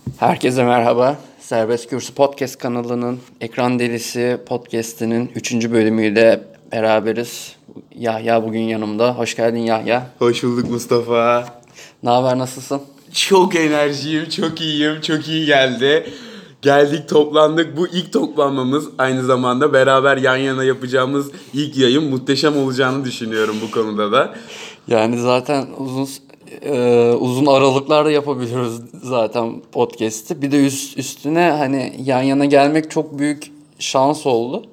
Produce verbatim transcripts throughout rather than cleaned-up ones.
Herkese merhaba. Serbest Kürsü Podcast kanalının Ekran Delisi Podcast'inin üçüncü bölümüyle beraberiz. Yahya bugün yanımda. Hoş geldin Yahya. Hoş bulduk Mustafa. Ne haber, nasılsın? Çok enerjiyim, çok iyiyim, çok iyi geldi. Geldik, toplandık. Bu ilk toplanmamız, aynı zamanda beraber yan yana yapacağımız ilk yayın muhteşem olacağını düşünüyorum bu konuda da. Yani zaten uzun e, uzun aralıklarla yapabiliyoruz zaten podcast'i. Bir de üst, üstüne hani yan yana gelmek çok büyük şans oldu.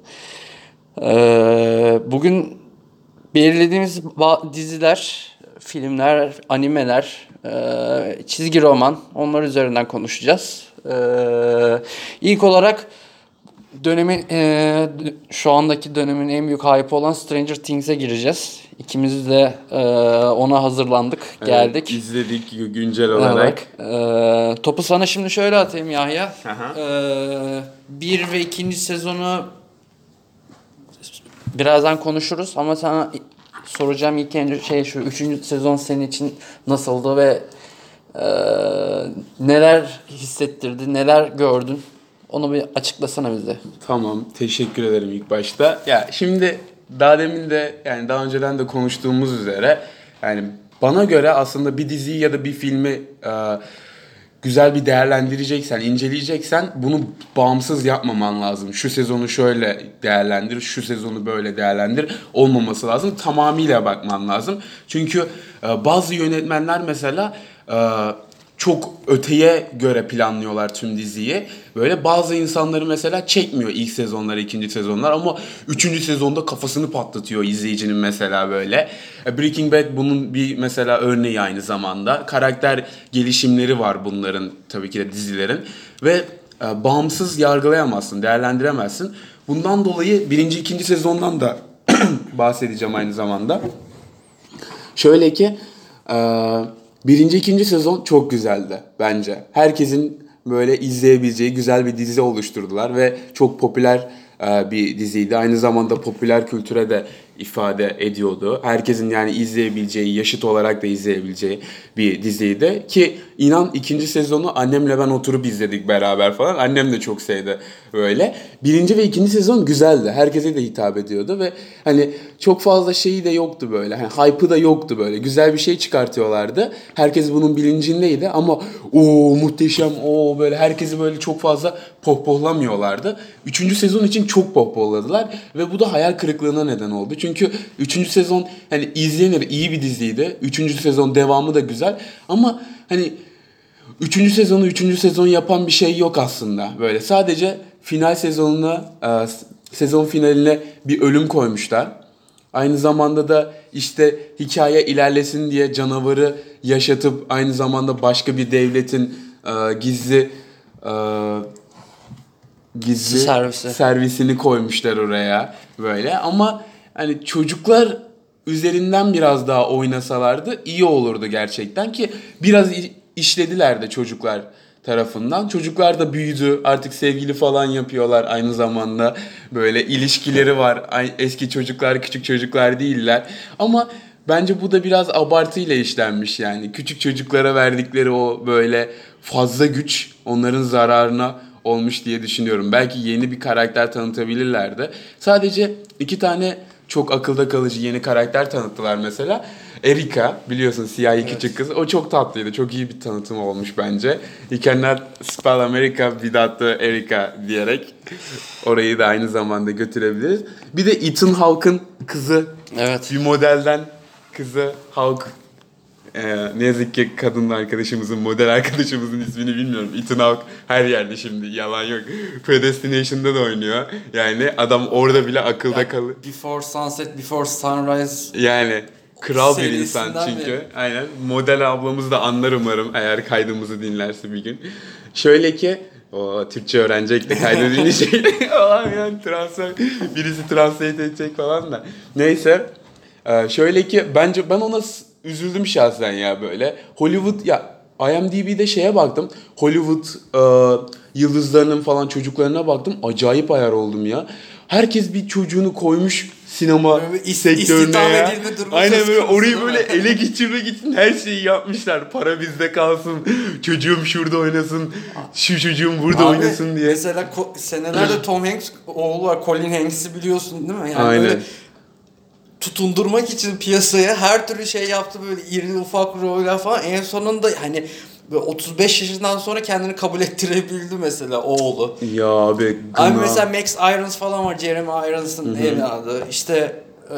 E, bugün belirlediğimiz ba- diziler, filmler, animeler, e, çizgi roman, onlar üzerinden konuşacağız. E, ilk olarak dönemin e, şu andaki dönemin en büyük hype olan Stranger Things'e gireceğiz. İkimiz de e, ona hazırlandık, geldik. Evet, izledik güncel olarak. Evet. E, topu sana şimdi şöyle atayım Yahya. Aha. E, bir ve ikinci sezonu birazdan konuşuruz ama sana soracağım ilk önce şey şu, üçüncü sezon senin için nasıldı ve e, neler hissettirdi, neler gördün? Onu bir açıklasana bize. Tamam, teşekkür ederim ilk başta. Ya şimdi daha demin de yani daha önceden de konuştuğumuz üzere yani bana göre aslında bir diziyi ya da bir filmi e, güzel bir değerlendireceksen, inceleyeceksen bunu bağımsız yapmaman lazım. Şu sezonu şöyle değerlendir, şu sezonu böyle değerlendir olmaması lazım. Tamamıyla bakman lazım. Çünkü e, bazı yönetmenler mesela e, çok öteye göre planlıyorlar tüm diziyi. Böyle bazı insanları mesela çekmiyor ilk sezonlar, ikinci sezonlar ama üçüncü sezonda kafasını patlatıyor izleyicinin mesela böyle. Breaking Bad bunun bir mesela örneği aynı zamanda. Karakter gelişimleri var bunların tabii ki de dizilerin ve e, bağımsız yargılayamazsın, değerlendiremezsin. Bundan dolayı birinci, ikinci sezondan da bahsedeceğim aynı zamanda. Şöyle ki e, birinci, ikinci sezon çok güzeldi bence. Herkesin böyle izleyebileceği güzel bir dizi oluşturdular ve çok popüler e, bir diziydi. Aynı zamanda popüler kültüre de ifade ediyordu. Herkesin yani izleyebileceği, yaşıt olarak da izleyebileceği bir diziydi. Ki inan ikinci sezonu annemle ben oturup izledik beraber falan. Annem de çok sevdi böyle. Birinci ve ikinci sezon güzeldi. Herkese de hitap ediyordu ve hani çok fazla şeyi de yoktu böyle. Hani hype'ı da yoktu böyle. Güzel bir şey çıkartıyorlardı. Herkes bunun bilincindeydi ama o muhteşem, o böyle herkesi böyle çok fazla pohpohlamıyorlardı. Üçüncü sezon için çok pohpohladılar ve bu da hayal kırıklığına neden oldu. Çünkü üçüncü sezon hani izlenir, iyi bir diziydi. Üçüncü sezon devamı da güzel ama hani üçüncü sezonu üçüncü sezon yapan bir şey yok aslında. Böyle sadece final sezonuna, e, sezon finaline bir ölüm koymuşlar. Aynı zamanda da işte hikaye ilerlesin diye canavarı yaşatıp aynı zamanda başka bir devletin e, gizli e, gizli Servisi. servisini koymuşlar oraya böyle. Ama hani çocuklar üzerinden biraz daha oynasalardı iyi olurdu gerçekten ki biraz işlediler de çocuklar tarafından. Çocuklar da büyüdü. Artık sevgili falan yapıyorlar aynı zamanda. Böyle ilişkileri var. Eski çocuklar küçük çocuklar değiller. Ama bence bu da biraz abartıyla işlenmiş yani. Küçük çocuklara verdikleri o böyle fazla güç onların zararına olmuş diye düşünüyorum. Belki yeni bir karakter tanıtabilirlerdi. Sadece iki tane çok akılda kalıcı yeni karakter tanıttılar mesela. Erika, biliyorsun siyahi evet. Küçük kız. O çok tatlıydı. Çok iyi bir tanıtım olmuş bence. You cannot spell America without the Erika diyerek orayı da aynı zamanda götürebiliriz. Bir de Ethan Hawke'ın kızı. Evet. Bir modelden kızı Hawke. Ee, ne yazık ki kadın arkadaşımızın, model arkadaşımızın ismini bilmiyorum. Ethan Hawke her yerde şimdi, yalan yok. Predestination'da da oynuyor. Yani adam orada bile akılda yani, kalır. Before Sunset, Before Sunrise. Yani kral bir insan çünkü. Beri. Aynen. Model ablamız da anlar umarım eğer kaydımızı dinlerse bir gün. Şöyle ki o Türkçe öğrenecek de kaydı dinleyecek. Allah'ım yani transfer, birisi translate edecek falan da. Neyse. Şöyle ki bence ben ona üzüldüm şahsen ya böyle. Hollywood ya IMDb'de şeye baktım. Hollywood e, yıldızlarının falan çocuklarına baktım. Acayip ayar oldum ya. herkes bir çocuğunu koymuş sinema Böyle is- sektörüne istihdam ya. edilme durumu Aynen söz böyle konusu orayı değil böyle mi? ele geçirmek için her şeyi yapmışlar. Para bizde kalsın. Çocuğum şurada oynasın. Şu çocuğum burada Abi, oynasın diye. mesela ko- senelerde Tom Hanks oğlu var. Colin Hanks'i biliyorsun değil mi? Yani Aynen. böyle tutundurmak için piyasaya her türlü şey yaptı, böyle iri ufak roller falan. En sonunda hani böyle otuz beş yaşından sonra kendini kabul ettirebildi mesela oğlu. Ya abi. Abi gına. mesela Max Irons falan var. Jeremy Irons'ın evladı. İşte e,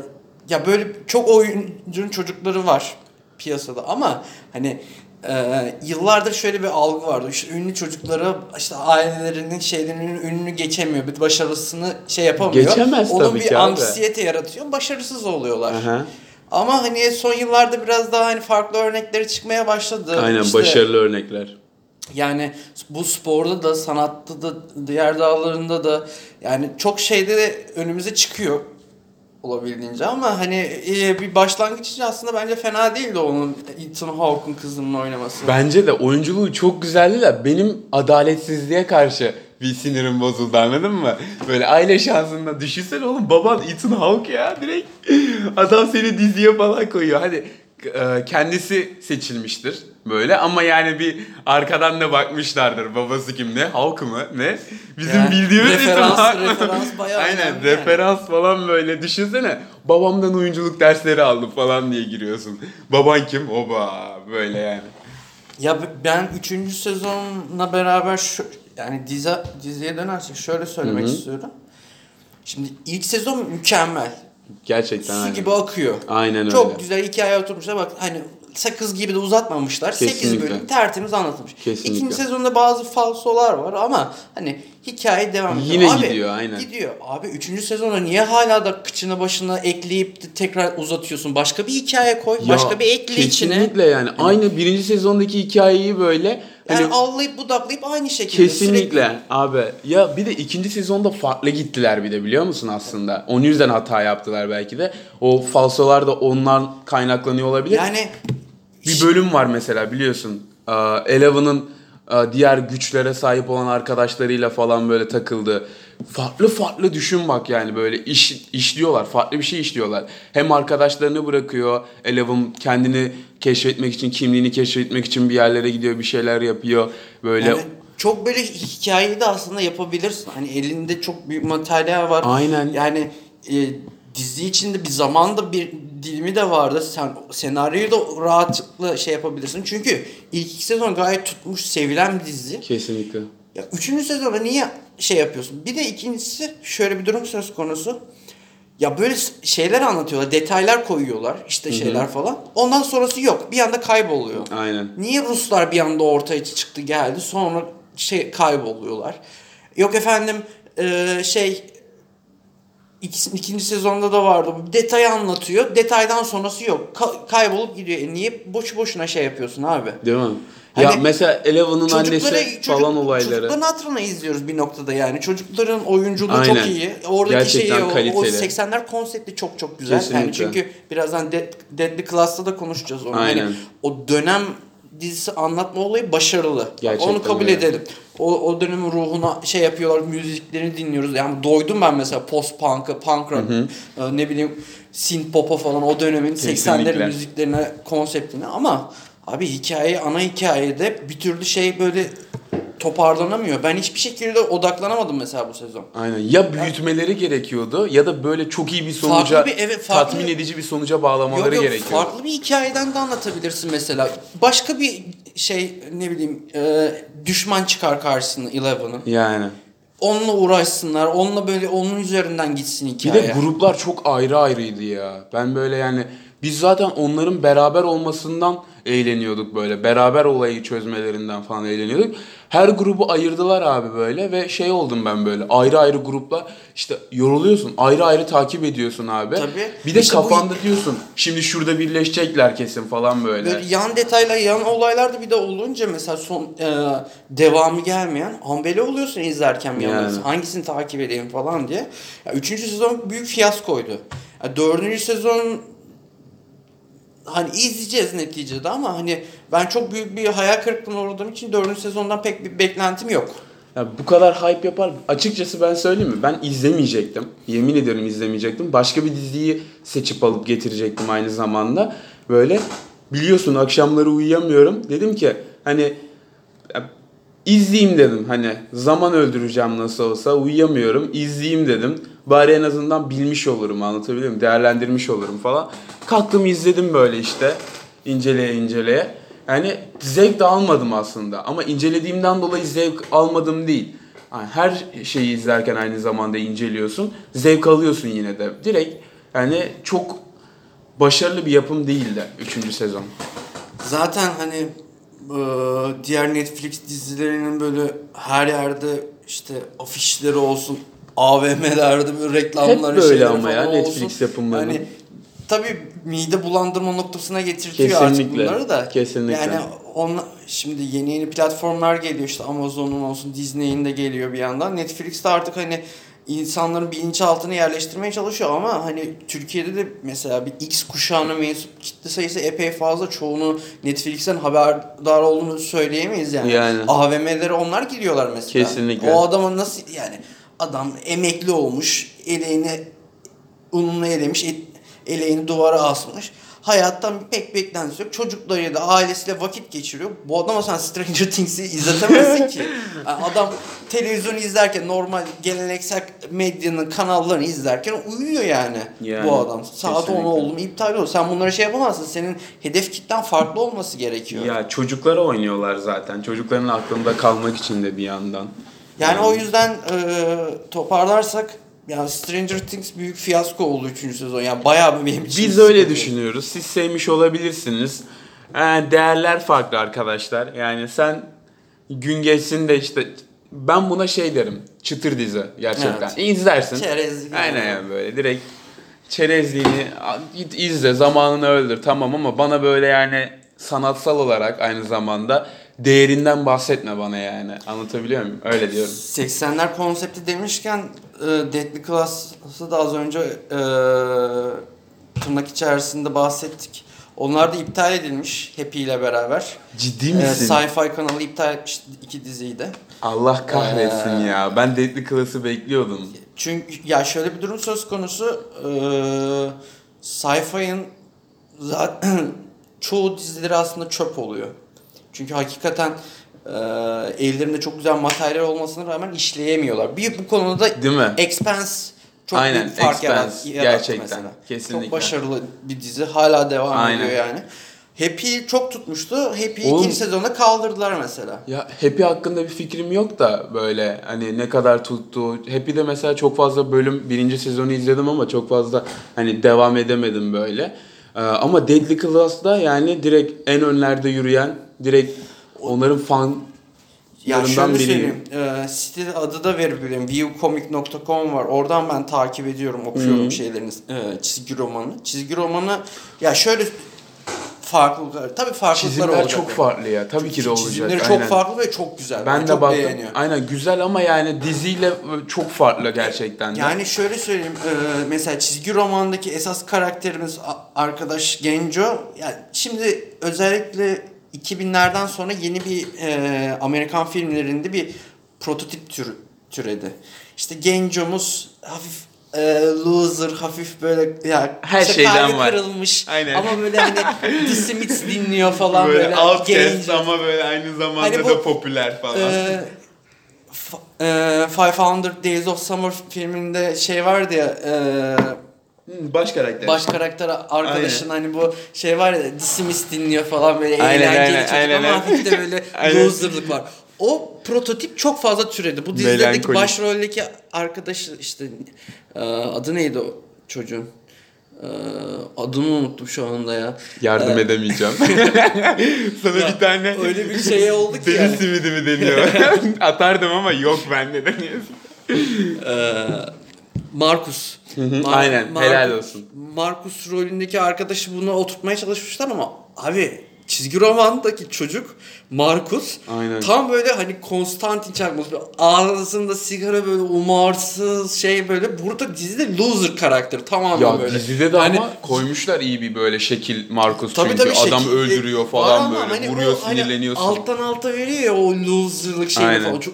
ya böyle çok oyuncunun çocukları var piyasada ama hani e, yıllardır şöyle bir algı vardı. İşte ünlü çocukları işte ailelerinin şeylerinin ününü geçemiyor. Bir başarısını şey yapamıyor. Geçemez Onun tabii bir ki abi. anksiyete yaratıyor. Başarısız oluyorlar. Aha. Ama hani son yıllarda biraz daha hani farklı örnekleri çıkmaya başladı. Aynen İşte, başarılı örnekler. yani bu sporda da, sanatta da, diğer dallarında da yani çok şeyde de önümüze çıkıyor olabildiğince ama hani e, bir başlangıç için aslında bence fena değildi onun Ethan Hawke'un kızının oynaması. Bence de oyunculuğu çok güzeldi de benim adaletsizliğe karşı bir sinirim bozuldu, anladın mı? Böyle aile şansında düşünsene oğlum, baban Ethan Hawke ya, direkt adam seni diziye falan koyuyor. Hadi e, kendisi seçilmiştir böyle ama yani bir arkadan da bakmışlardır, babası kim, ne Hawke mı ne? Bizim Yani bildiğimiz Ethan referans, Hawke mı? referans bayağı Aynen önemli referans falan böyle düşünsene, babamdan oyunculuk dersleri aldım falan diye giriyorsun. Baban kim? Oba böyle yani. Ya ben üçüncü sezonla beraber şu yani dizi, diziye dönersek şöyle söylemek Hı hı. istiyorum. Şimdi ilk sezon mükemmel. Gerçekten Su aynen. gibi akıyor. Aynen öyle. Çok güzel hikaye oturmuşlar. Bak hani sakız gibi de uzatmamışlar. sekiz Kesinlikle. bölüm tertemiz anlatılmış. Kesinlikle. İkinci sezonda bazı falsolar var ama hani hikaye devam ediyor. Yine Abi, gidiyor, aynen. Gidiyor. Abi üçüncü sezonda niye hala da kıçına başına ekleyip de tekrar uzatıyorsun? Başka bir hikaye koy. Ya, başka bir ekle içine. Kesinlikle yani. Aynı birinci sezondaki hikayeyi böyle Yani hani allayıp budaklayıp aynı şekilde. kesinlikle Sürekli. abi. Ya bir de ikinci sezonda farklı gittiler bir de, biliyor musun aslında? Onun yüzden hata yaptılar belki de. O falsolar da ondan kaynaklanıyor olabilir. Yani Bir bölüm var mesela, biliyorsun. Ee, Eleven'ın e, diğer güçlere sahip olan arkadaşlarıyla falan böyle takıldı. Farklı farklı düşün bak, yani böyle iş işliyorlar. Farklı bir şey işliyorlar. Hem arkadaşlarını bırakıyor. Eleven kendini keşfetmek için, kimliğini keşfetmek için bir yerlere gidiyor, bir şeyler yapıyor. Böyle Yani çok böyle hikayeyi de aslında yapabilirsin. Hani elinde çok büyük materyal var. Aynen. Yani e, dizi içinde bir zamanda bir dilimi de vardı. Sen senaryoyu da rahatlıkla şey yapabilirsin. Çünkü ilk iki sezon gayet tutmuş, sevilen bir dizi. kesinlikle. Ya üçüncü sezonda niye şey yapıyorsun? Bir de ikincisi şöyle bir durum söz konusu. Ya böyle şeyler anlatıyorlar, detaylar koyuyorlar, işte şeyler falan. Ondan sonrası yok. Bir anda kayboluyor. Aynen. Niye Ruslar bir anda ortaya çıktı geldi, sonra şey kayboluyorlar. Yok efendim e, şey ikisi, ikinci sezonda da vardı. Detayı anlatıyor. Detaydan sonrası yok. Ka- kaybolup gidiyor. E niye boşu boşuna şey yapıyorsun abi? Değil mi? Hani ya mesela Eleven'ın Çocuklara, annesi çocuk, falan olayları. Çocukların hatırına izliyoruz bir noktada yani. Çocukların oyunculuğu Aynen. çok iyi. Oradaki Gerçekten şeyi, o, o kaliteli. seksenler konsepti çok çok güzel. Kesinlikle. Yani çünkü birazdan De- Deadly Class'ta da konuşacağız onu. Aynen. Hani o dönem dizisi anlatma olayı başarılı. Bak, Gerçekten onu kabul öyle. edelim. O, o dönemin ruhuna şey yapıyorlar, müziklerini dinliyoruz. Yani doydum ben mesela post punk'a, punk rock, e, ne bileyim synth pop'a falan, o dönemin seksenlerin müziklerine, konseptine, ama abi hikaye, ana hikayede bir türlü şey böyle toparlanamıyor. Ben hiçbir şekilde odaklanamadım mesela bu sezon. Aynen. Ya büyütmeleri gerekiyordu ya da böyle çok iyi bir sonuca, Farklı bir- evet, farklı- tatmin edici bir sonuca bağlamaları Yok yok, gerekiyor. farklı bir hikayeden de anlatabilirsin mesela. Başka bir şey, ne bileyim e, düşman çıkar karşısına Eleven'ın. Yani. Onunla uğraşsınlar. Onunla böyle onun üzerinden gitsin Bir hikaye. de gruplar çok ayrı ayrıydı ya. Ben böyle yani biz zaten onların beraber olmasından eğleniyorduk böyle. Beraber olayı çözmelerinden falan eğleniyorduk. Her grubu ayırdılar abi böyle ve şey oldum ben böyle. Ayrı ayrı grupla işte yoruluyorsun. Ayrı ayrı takip ediyorsun abi. Tabii. Bir de İşte bu- kafanda diyorsun şimdi şurada birleşecekler kesin falan böyle. Böyle yan detaylar, yan olaylar da bir de olunca mesela son e, devamı gelmeyen ambele oluyorsun izlerken bir yandan. Yani. Hangisini takip edeyim falan diye. Ya, üçüncü sezon büyük fiyaskoydu. Ya, dördüncü sezon hani izleyeceğiz neticede ama hani ben çok büyük bir hayal kırıklığına uğradığım için dördüncü sezondan pek bir beklentim yok. Ya bu kadar hype yapar. Açıkçası ben söyleyeyim mi? Ben izlemeyecektim. Yemin ederim izlemeyecektim. Başka bir diziyi seçip alıp getirecektim aynı zamanda. Böyle biliyorsun akşamları uyuyamıyorum. Dedim ki hani ya, izleyeyim dedim. Hani zaman öldüreceğim nasıl olsa uyuyamıyorum. İzleyeyim dedim. Bari en azından bilmiş olurum, anlatabiliyor muyum? Değerlendirmiş olurum falan. Kalktım izledim böyle işte. İnceleye inceleye. Yani zevk de almadım aslında. Ama incelediğimden dolayı zevk almadım değil. Yani her şeyi izlerken aynı zamanda inceliyorsun. Zevk alıyorsun yine de. Direkt yani çok başarılı bir yapım değildi üçüncü sezon. Zaten hani e, diğer Netflix dizilerinin böyle her yerde işte afişleri olsun, A V M'lerde böyle reklamları, Hep böyle şeyleri ama ya falan Netflix olsun. yapımlarının. Yani tabii mide bulandırma noktasına getirtiyor artık Kesinlikle. bunları da. Kesinlikle. Yani on, şimdi yeni yeni platformlar geliyor, işte Amazon'un olsun, Disney'in de geliyor bir yandan. Netflix'te artık hani insanların bilinçaltına yerleştirmeye çalışıyor ama hani Türkiye'de de mesela bir X kuşağına mensup kitle sayısı epey fazla. Çoğunu Netflix'ten haberdar olduğunu söyleyemeyiz yani. Yani. A V M'lere onlar gidiyorlar mesela. Kesinlikle. O adama nasıl yani, adam emekli olmuş, eleğini ununu elemiş, et, eleğini duvara asmış. Hayattan pek beklentisi yok. Çocuklarıyla da ailesiyle vakit geçiriyor. Bu adama sen Stranger Things'i izletemezsin ki. Yani adam televizyonu izlerken, normal geleneksel medyanın kanallarını izlerken uyuyor yani, Yani, bu adam. Saat kesinlikle. on oldu mu iptal olur. Sen bunları şey yapamazsın. Senin hedef kitlen farklı olması gerekiyor. Ya çocuklara oynuyorlar zaten. Çocukların aklında kalmak için de bir yandan. Yani, yani o yüzden e, toparlarsak, yani Stranger Things büyük fiyasko oldu üçüncü sezon. Yani bayağı bir benim için. Biz öyle düşünüyoruz. Siz sevmiş olabilirsiniz. Yani değerler farklı arkadaşlar. Yani sen gün geçsin de işte ben buna şey derim. Çıtır dizi gerçekten. Evet. İzlersin. Çerezlik. Aynen yani böyle direkt çerezliğini git izle, zamanını öldür tamam ama bana böyle yani sanatsal olarak aynı zamanda değerinden bahsetme bana yani. Anlatabiliyor muyum? Öyle diyorum. seksenler konsepti demişken e, Deadly Class'ı da az önce e, tırnak içerisinde bahsettik. Onlar da iptal edilmiş Happy ile beraber. Ciddi E, misin? Sci-Fi kanalı iptal etmiş iki diziyi de. Allah kahretsin Ee, ya. Ben Deadly Class'ı bekliyordum. Çünkü ya şöyle bir durum söz konusu. E, Sci-Fi'nin zaten çoğu dizileri aslında çöp oluyor. Çünkü hakikaten e, ellerinde çok güzel materyal olmasına rağmen işleyemiyorlar. Bir bu konuda Değil mi? Expanse çok Aynen, büyük fark yarat, Expanse. yarattı Gerçekten, mesela. kesinlikle. Çok başarılı bir dizi. Hala devam Aynen. ediyor yani. Happy çok tutmuştu. Happy Oğlum, ikinci sezonda kaldırdılar mesela. ya Happy hakkında bir fikrim yok da böyle hani ne kadar tuttu. Happy'de mesela çok fazla bölüm birinci sezonu izledim ama çok fazla hani devam edemedim böyle. Ee, ama Deadly Class'da yani direkt en önlerde yürüyen, direkt onların fan Ya şöyle yanından söyleyeyim, e, site adı da verebilirim. viewcomic nokta com var. Oradan ben takip ediyorum, okuyorum Hı. şeylerini, e, çizgi romanı. Çizgi romanı ya şöyle farklılıklar, tabii farklılıklar Çizimler olacak. çok farklı ya. Tabii ki de olacak. Çizimleri çok Aynen. farklı ve çok güzel. Ben, Ben, de çok baktım. beğeniyorum. Aynen güzel ama yani diziyle çok farklı gerçekten de. Yani şöyle söyleyeyim, e, mesela çizgi romandaki esas karakterimiz a- arkadaş Genco. Yani şimdi özellikle iki binlerden sonra yeni bir e, Amerikan filmlerinde bir prototip tür, türedi. İşte Genco'muz hafif e, loser, hafif böyle ya Her işte şeyden kalbi var. kırılmış. Aynen. Ama böyle hani The Smiths dinliyor falan böyle, böyle. outcast Genco. ama böyle aynı zamanda Hani bu, da popüler falan. Ee, f- e, five hundred Days of Summer filminde şey vardı ya, e, Hmm, baş karakter. baş karakter arkadaşın hani bu şey var ya, The Smiths dinliyor falan, böyle Aynen, eğlenceli aynen, çocuk aynen, ama aynen. hafif de böyle Aynen. loserlık var. O prototip çok fazla türedi. Bu dizilerdeki Melankolik. başroldeki arkadaşı işte e, adı neydi o çocuğun? E, adını unuttum şu anda ya. Yardım E, edemeyeceğim. Sana Ya, bir tane öyle bir şey oldu ki deniz yani. simidi mi deniyor? Atardım ama yok bende deniyorsun. Ee, Markus. Mar- Aynen, Markus- helal olsun. Markus rolündeki arkadaşı bunu oturtmaya çalışmışlar ama abi çizgi romandaki çocuk Markus Aynen. tam böyle hani Konstantin çakması, böyle ağzında sigara, böyle umarsız şey, böyle burada dizide loser karakter tamamen Ya böyle. dizide de Hani- ama koymuşlar iyi bir böyle şekil Markus Tabii çünkü tabii adam şekilli öldürüyor var falan ama böyle hani vuruyor o hani sinirleniyorsun. alttan alta veriyor ya o loserlık şeyini Aynen. falan. Çok,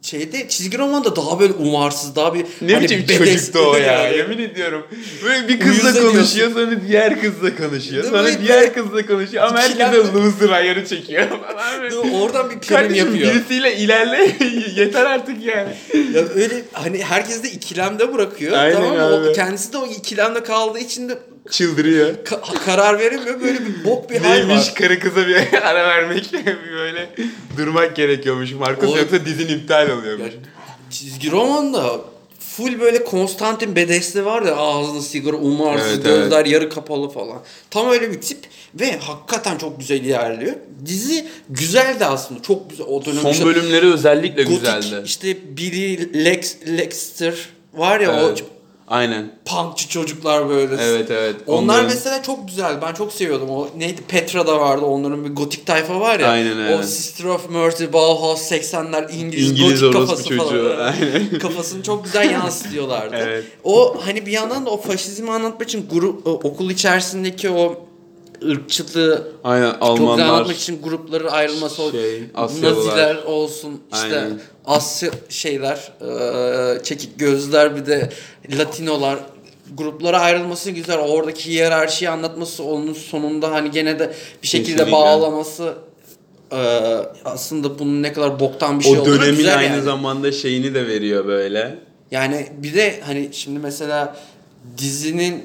şeyde çizgi romanda daha böyle umarsız, daha bir Ne hani biçim bedes- çocuktu o ya, yani. yemin ediyorum. Böyle bir kızla Uyuz konuşuyor, sonra diğer kızla konuşuyor, Değil mi? sonra Böyle diğer kızla konuşuyor ama herkes ikilem- de loser ayarı çekiyor falan. Değil mi? Oradan bir prim Kardeşim yapıyor. birisiyle ilerle yeter artık yani. Ya öyle hani herkes de ikilemde bırakıyor. Aynen tamam mı? abi. O, kendisi de o ikilemde kaldığı için de Çıldırıyor. ka- karar veremiyor. Böyle bir bok bir hal Neymiş var. karı kıza bir ara vermek, bir böyle durmak gerekiyormuş Markus, O- yoksa dizin iptal oluyormuş. Ya, çizgi romanda full böyle Konstantin Bedesli var ya, ağzında sigara, umarsız, Evet, gözler yarı kapalı falan. Tam öyle bir tip ve hakikaten çok güzel ilerliyor. Dizi güzeldi aslında. Çok güzel. O dönem Son işte bölümleri özellikle gotik, güzeldi. işte Billy Lex, Lexter var ya, Evet. o Aynen. punkçı çocuklar böyle. Evet evet. Onlar Onların- mesela çok güzel. Ben çok seviyordum. O neydi? Petra'da vardı. Onların bir gotik tayfa var ya. Aynen, aynen. O Sister of Mercy, Bauhaus, seksenler İngiliz, İngiliz gotik orospu kafası çocuğu. falan. Aynen. Kafasını çok güzel yansıtıyorlardı. Evet. O hani bir yandan da o faşizmi anlatmak için grup, o, okul içerisindeki o ırkçılığı Aynen çok güzel Almanlar. anlatmak için grupların ayrılması, o Şey, Asyalılar. Naziler olsun, işte Aynen. Asya şeyler, e, çekik gözler, bir de Latinolar, gruplara ayrılması güzel. Oradaki hiyerarşiyi anlatması, onun sonunda hani gene de bir şekilde Kesinlikle. bağlaması, e, aslında bunun ne kadar boktan bir şey O olduğunu dönemin güzel aynı yani. zamanda şeyini de veriyor böyle. Yani bir de hani şimdi mesela dizinin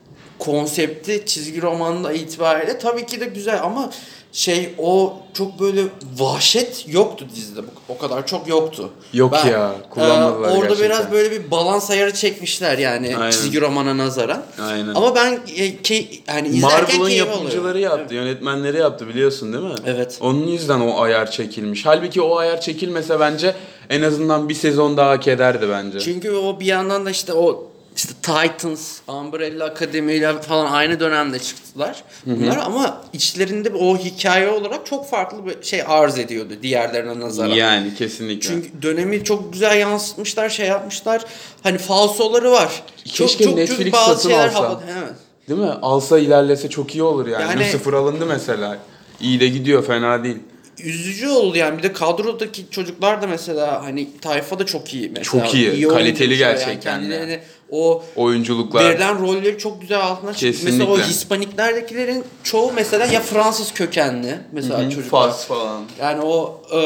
konsepti çizgi romanda itibariyle tabii ki de güzel ama şey, o çok böyle vahşet yoktu dizide. O kadar çok yoktu. Yok ya, kullanmadılar e, Orada gerçekten. biraz böyle bir balans ayarı çekmişler yani. Aynen. Çizgi romana nazaran. Aynen. Ama ben e, ki hani izlerken Marvel'ın keyif yapımcıları alıyorum. yaptı, yönetmenleri yaptı, biliyorsun değil mi? Evet. Onun yüzden o ayar çekilmiş. Halbuki o ayar çekilmese bence en azından bir sezon daha hak ederdi bence. Çünkü o bir yandan da işte o işte Titans, Umbrella Academy ile falan aynı dönemde çıktılar bunlar, ama içlerinde o hikaye olarak çok farklı bir şey arz ediyordu diğerlerine nazaran. Yani kesinlikle. Çünkü dönemi çok güzel yansıtmışlar, şey yapmışlar. Hani falsoları var. Keşke Netflix satın alsa. Evet. Değil mi? Alsa ilerlese çok iyi olur yani. Yani- Lucifer alındı mesela. İyi de gidiyor, fena değil. Üzücü oldu yani. Bir de kadrodaki çocuklar da mesela hani tayfa da çok iyi mesela. Çok iyi, kaliteli oyuncular gerçekten Yani de. kendilerini o Oyunculuklar. verilen rolleri çok güzel altına çıktı. Mesela o Kesinlikle. Hispaniklerdekilerin çoğu mesela ya Fransız kökenli mesela Hı hı, çocuklar. Fas falan. Yani o e,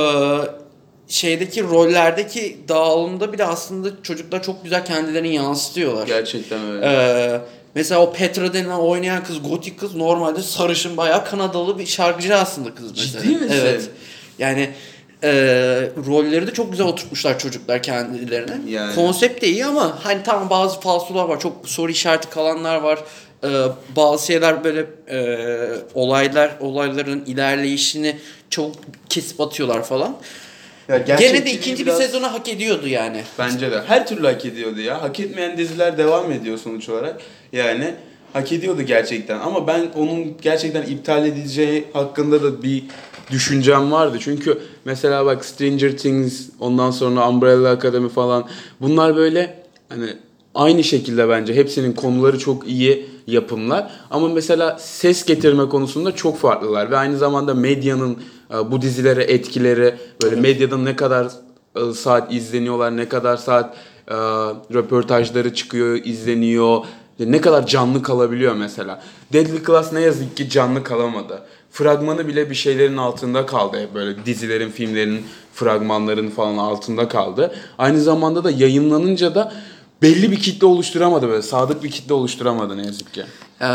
şeydeki rollerdeki dağılımda bir de aslında çocuklar çok güzel kendilerini yansıtıyorlar. Gerçekten öyle. Ee, mesela o Petra denilen oynayan kız, gotik kız, normalde sarışın bayağı Kanadalı bir şarkıcı aslında kız mesela. Ciddi misin? Evet. Yani e, rolleri de çok güzel oturtmuşlar çocuklar kendilerine. Yani. Konsept de iyi ama hani tamam, bazı falsolar var. Çok soru işareti kalanlar var. Ee, bazı şeyler böyle e, olaylar olayların ilerleyişini çok kesip atıyorlar falan. Ya Gene de gerçekçiliği ikinci biraz- bir sezonu hak ediyordu yani. Bence de. Her türlü hak ediyordu ya. Hak etmeyen diziler devam ediyor sonuç olarak. Yani hak ediyordu gerçekten. Ama ben onun gerçekten iptal edileceği hakkında da bir düşüncem vardı. Çünkü mesela bak Stranger Things, ondan sonra Umbrella Academy falan, bunlar böyle hani aynı şekilde bence hepsinin konuları çok iyi yapımlar. Ama mesela ses getirme konusunda çok farklılar. Ve aynı zamanda medyanın e, bu dizilere etkileri, böyle medyada ne kadar e, saat izleniyorlar, ne kadar saat e, röportajları çıkıyor, izleniyor, ne kadar canlı kalabiliyor mesela. Deadly Class ne yazık ki canlı kalamadı. Fragmanı bile bir şeylerin altında kaldı. Hep böyle dizilerin, filmlerin, fragmanların falan altında kaldı. Aynı zamanda da yayınlanınca da belli bir kitle oluşturamadı, böyle sadık bir kitle oluşturamadı ne yazık ki. Ee,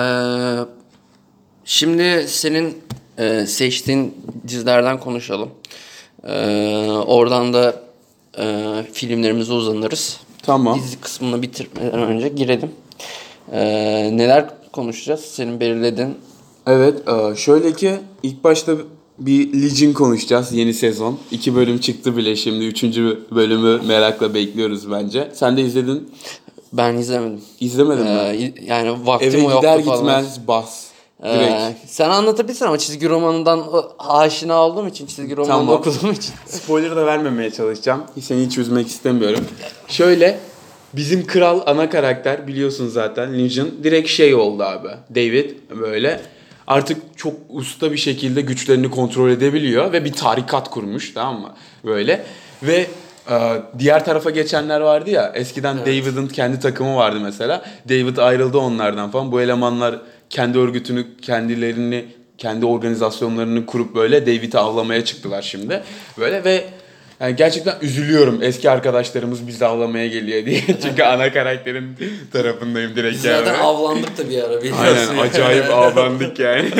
şimdi senin e, seçtiğin dizilerden konuşalım. Ee, oradan da e, filmlerimize uzanırız. Tamam. Dizi kısmını bitirmeden önce girelim. Ee, neler konuşacağız? Senin belirlediğin. Evet, e, şöyle ki ilk başta bir Legion konuşacağız, yeni sezon. İki bölüm çıktı bile şimdi. Üçüncü bölümü merakla bekliyoruz bence. Sen de izledin. Ben izlemedim. İzlemedin mi? Ee, yani vaktim Eve yoktu gider falan. gitmez bas. Direkt. Ee, sen anlatabilirsin ama çizgi romanından aşina olduğum için, çizgi romanını Tamam. okuduğum için. Spoiler da vermemeye çalışacağım. Seni hiç üzmek istemiyorum. Şöyle, bizim kral ana karakter biliyorsun zaten, Legion direkt şey oldu abi. David böyle artık çok usta bir şekilde güçlerini kontrol edebiliyor ve bir tarikat kurmuş, tamam mı? Böyle ve Ee, diğer tarafa geçenler vardı ya. Eskiden Evet. David'in kendi takımı vardı mesela. David ayrıldı onlardan falan. Bu elemanlar kendi örgütünü, kendilerini, kendi organizasyonlarını kurup böyle David'i avlamaya çıktılar şimdi. Böyle ve yani gerçekten üzülüyorum. Eski arkadaşlarımız bizi avlamaya geliyor diye. Çünkü ana karakterin tarafındayım direkt. Biz yani. zaten avlandık da bir ara biliyorsun. Aynen, acayip avlandık yani.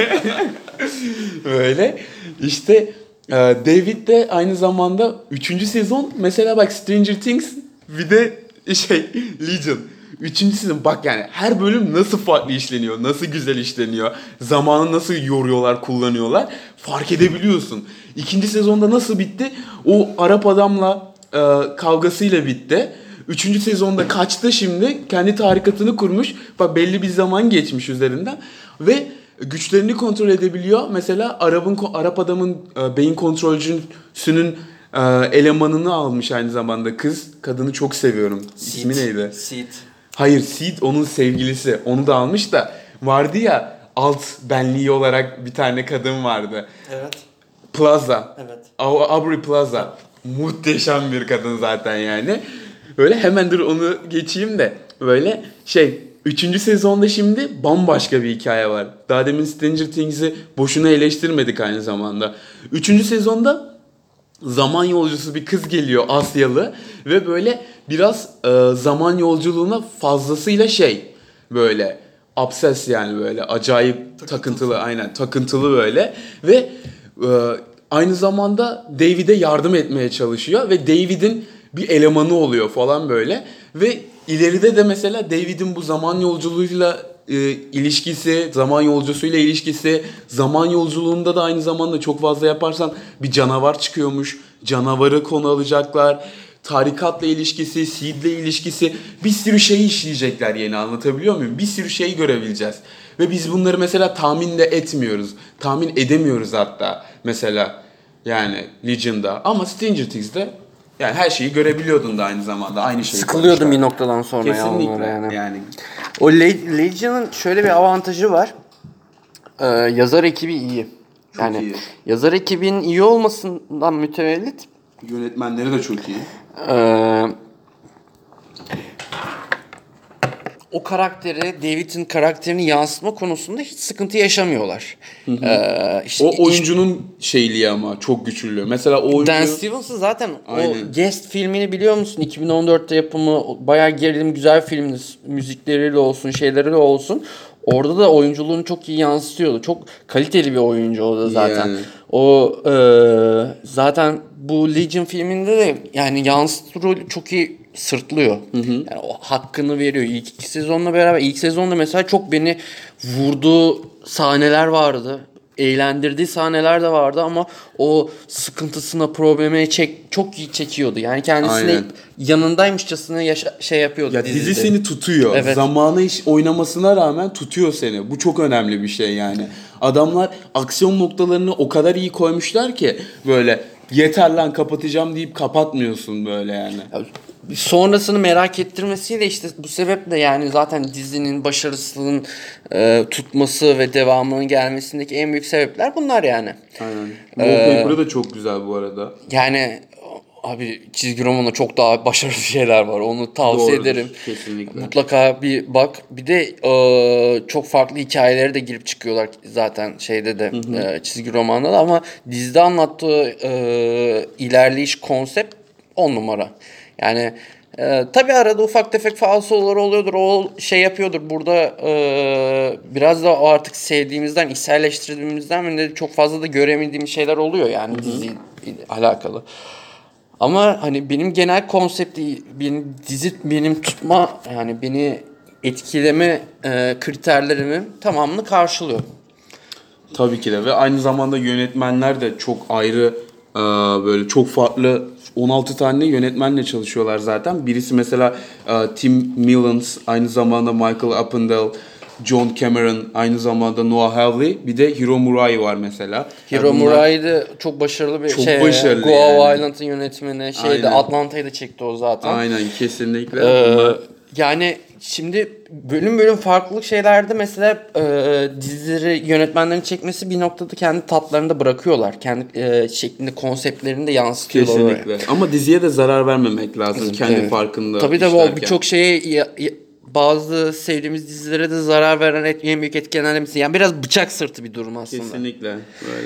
Böyle işte e, David de aynı zamanda üçüncü sezon mesela bak Stranger Things bir de şey Legion. Üçüncü sezon bak yani her bölüm nasıl farklı işleniyor, nasıl güzel işleniyor, zamanı nasıl yoruyorlar, kullanıyorlar fark edebiliyorsun. İkinci sezonda nasıl bitti? O Arap adamla e, kavgasıyla bitti. Üçüncü sezonda kaçtı şimdi. Kendi tarikatını kurmuş. Bak belli bir zaman geçmiş üzerinden. Ve güçlerini kontrol edebiliyor. Mesela Arap'ın Arap adamın e, beyin kontrolcüsünün e, elemanını almış aynı zamanda kız. Kadını çok seviyorum. İsmi neydi? Seed. Hayır, Seed onun sevgilisi. Onu da almış da vardı ya alt benliği olarak bir tane kadın vardı. Evet. Plaza. Evet. Aubrey Plaza. Muhteşem bir kadın zaten yani. Böyle hemen dur onu geçeyim de. Böyle şey üçüncü sezonda şimdi bambaşka bir hikaye var. Daha demin Stranger Things'i boşuna eleştirmedik aynı zamanda. Üçüncü sezonda zaman yolcusu bir kız geliyor Asyalı. Ve böyle biraz e, zaman yolculuğuna fazlasıyla şey böyle obses yani böyle acayip takıntılı, takıntılı aynen takıntılı böyle. Ve e, aynı zamanda David'e yardım etmeye çalışıyor ve David'in bir elemanı oluyor falan böyle ve ileride de mesela David'in bu zaman yolculuğuyla e, ilişkisi, zaman yolcusuyla ilişkisi, zaman yolculuğunda da aynı zamanda çok fazla yaparsan bir canavar çıkıyormuş. Canavarı konu alacaklar. Tarikatla ilişkisi, Seed'le ilişkisi bir sürü şey işleyecekler yeni anlatabiliyor muyum? Bir sürü şey görebileceğiz. Ve biz bunları mesela tahmin de etmiyoruz. Tahmin edemiyoruz hatta mesela yani Legion'da ama Stranger Things'de yani her şeyi görebiliyordun da aynı zamanda aynı şeyi. Sıkılıyordum bir noktadan sonra kesinlikle ya onlara yani. yani. O Le- Legion'ın şöyle bir avantajı var. Ee, yazar ekibi iyi. Çok yani iyi. yazar ekibinin iyi olmasından mütevellit Yönetmenleri de çok iyi. Ee, o karakteri, David'in karakterini yansıtma konusunda hiç sıkıntı yaşamıyorlar. Ee, işte O oyuncunun şeyliği ama çok güçlü. Mesela o oyuncu... Dan Stevens'ın zaten Aynen. o Guest filmini biliyor musun? iki bin on dörtte yapımı bayağı gerilim güzel filmdi. Müzikleriyle olsun, şeyleriyle olsun. Orada da oyunculuğunu çok iyi yansıtıyordu. Çok kaliteli bir oyuncu o da zaten. Yani. O e, zaten bu Legion filminde de yani yansıtı rolü çok iyi sırtlıyor. Hı hı. Yani o hakkını veriyor. İlk iki sezonla beraber ilk sezonda mesela çok beni vurduğu sahneler vardı. Eğlendirdiği sahneler de vardı ama o sıkıntısına, problemine çek, çok iyi çekiyordu. Yani kendisine Aynen. yanındaymışçasına yaşa, şey yapıyordu Ya dizide. dizi seni tutuyor. Evet. Zamanı iş oynamasına rağmen tutuyor seni. Bu çok önemli bir şey yani. Adamlar aksiyon noktalarını o kadar iyi koymuşlar ki böyle yeter lan kapatacağım deyip kapatmıyorsun böyle yani. Sonrasını merak ettirmesiyle işte bu sebeple yani zaten dizinin başarısının e, tutması ve devamının gelmesindeki en büyük sebepler bunlar yani. Aynen. Wallpaper'ı da çok güzel bu arada. Yani abi çizgi romanında çok daha başarılı şeyler var. Onu tavsiye Doğrudur, ederim. kesinlikle. Mutlaka bir bak. Bir de e, çok farklı hikayeleri de girip çıkıyorlar zaten şeyde de e, çizgi romanda da ama dizide anlattığı e, ilerleyiş konsept on numara. Yani e, tabii arada ufak tefek falsolar oluyordur. O şey yapıyordur. Burada e, biraz da o artık sevdiğimizden, içselleştirdiğimizden mi de çok fazla da göremediğimiz şeyler oluyor yani diziyle alakalı. Ama hani benim genel konsepti, benim dizi benim tutma yani beni etkileme e, kriterlerimi tamamını karşılıyor. Tabii ki de ve aynı zamanda yönetmenler de çok ayrı e, böyle çok farklı on altı tane yönetmenle çalışıyorlar zaten. Birisi mesela e, Tim Millans, aynı zamanda Michael Appendell, John Cameron, aynı zamanda Noah Hawley, bir de Hiro Murai var mesela. Hiro Yani bunlar- Murai de çok başarılı bir Çok şey. başarılı Goa yani. Violent'ın yönetmeni. Şeyde Aynen. Atlanta'yı da çekti o zaten. Aynen kesinlikle. Ee, Bunlar- yani Şimdi bölüm bölüm farklı şeylerde mesela e, dizileri yönetmenlerin çekmesi bir noktada kendi tatlarını da bırakıyorlar. Kendi e, şeklinde konseptlerini de yansıtıyorlar Kesinlikle. oraya. Ama diziye de zarar vermemek lazım. Kendi Evet. farkında Tabii tabii o işlerken. birçok şeye ya- ya- bazı sevdiğimiz dizilere de zarar veren et, en büyük etkenlerden birisi. Yani biraz bıçak sırtı bir durum aslında. Kesinlikle böyle.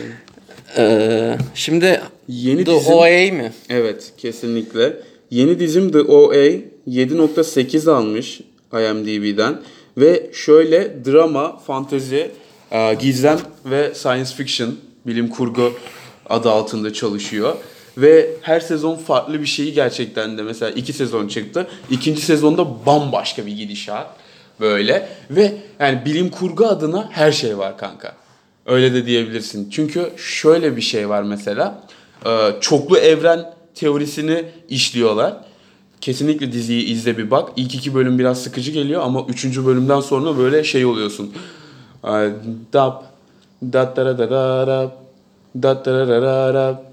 Ee, şimdi Yeni The dizim- O A mi? Evet, kesinlikle. Yeni dizim The O A yedi nokta sekiz almış IMDb'den ve şöyle drama, fantezi, e, gizem ve science fiction, bilim kurgu adı altında çalışıyor. Ve her sezon farklı bir şeyi gerçekten de mesela iki sezon çıktı. İkinci sezonda bambaşka bir gidişat böyle ve yani bilim kurgu adına her şey var kanka. Öyle de diyebilirsin. Çünkü şöyle bir şey var mesela. e, Çoklu evren teorisini işliyorlar. Kesinlikle diziyi izle bir bak. İlk iki bölüm biraz sıkıcı geliyor ama üçüncü bölümden sonra böyle şey oluyorsun. E, Dap, dat da da da da, dat da da da da,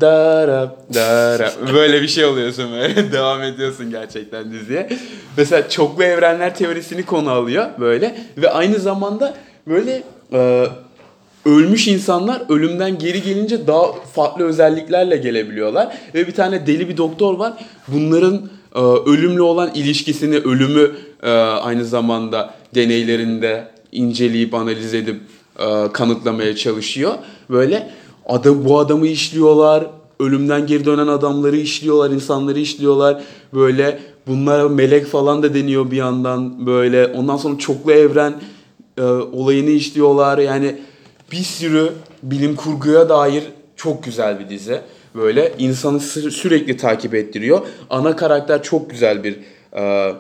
da da da. Böyle bir şey oluyorsun böyle. Devam ediyorsun gerçekten diziye. Mesela çoklu evrenler teorisini konu alıyor böyle ve aynı zamanda böyle e, ölmüş insanlar ölümden geri gelince daha farklı özelliklerle gelebiliyorlar. Ve bir tane deli bir doktor var. Bunların e, ölümle olan ilişkisini, ölümü e, aynı zamanda deneylerinde inceleyip analiz edip e, kanıtlamaya çalışıyor. Böyle adam, bu adamı işliyorlar. Ölümden geri dönen adamları işliyorlar, insanları işliyorlar. Böyle bunlara melek falan da deniyor bir yandan böyle. Ondan sonra çoklu evren e, olayını işliyorlar. Yani bir sürü bilim kurguya dair çok güzel bir dizi. Böyle insanı sü- sürekli takip ettiriyor. Ana karakter çok güzel bir e,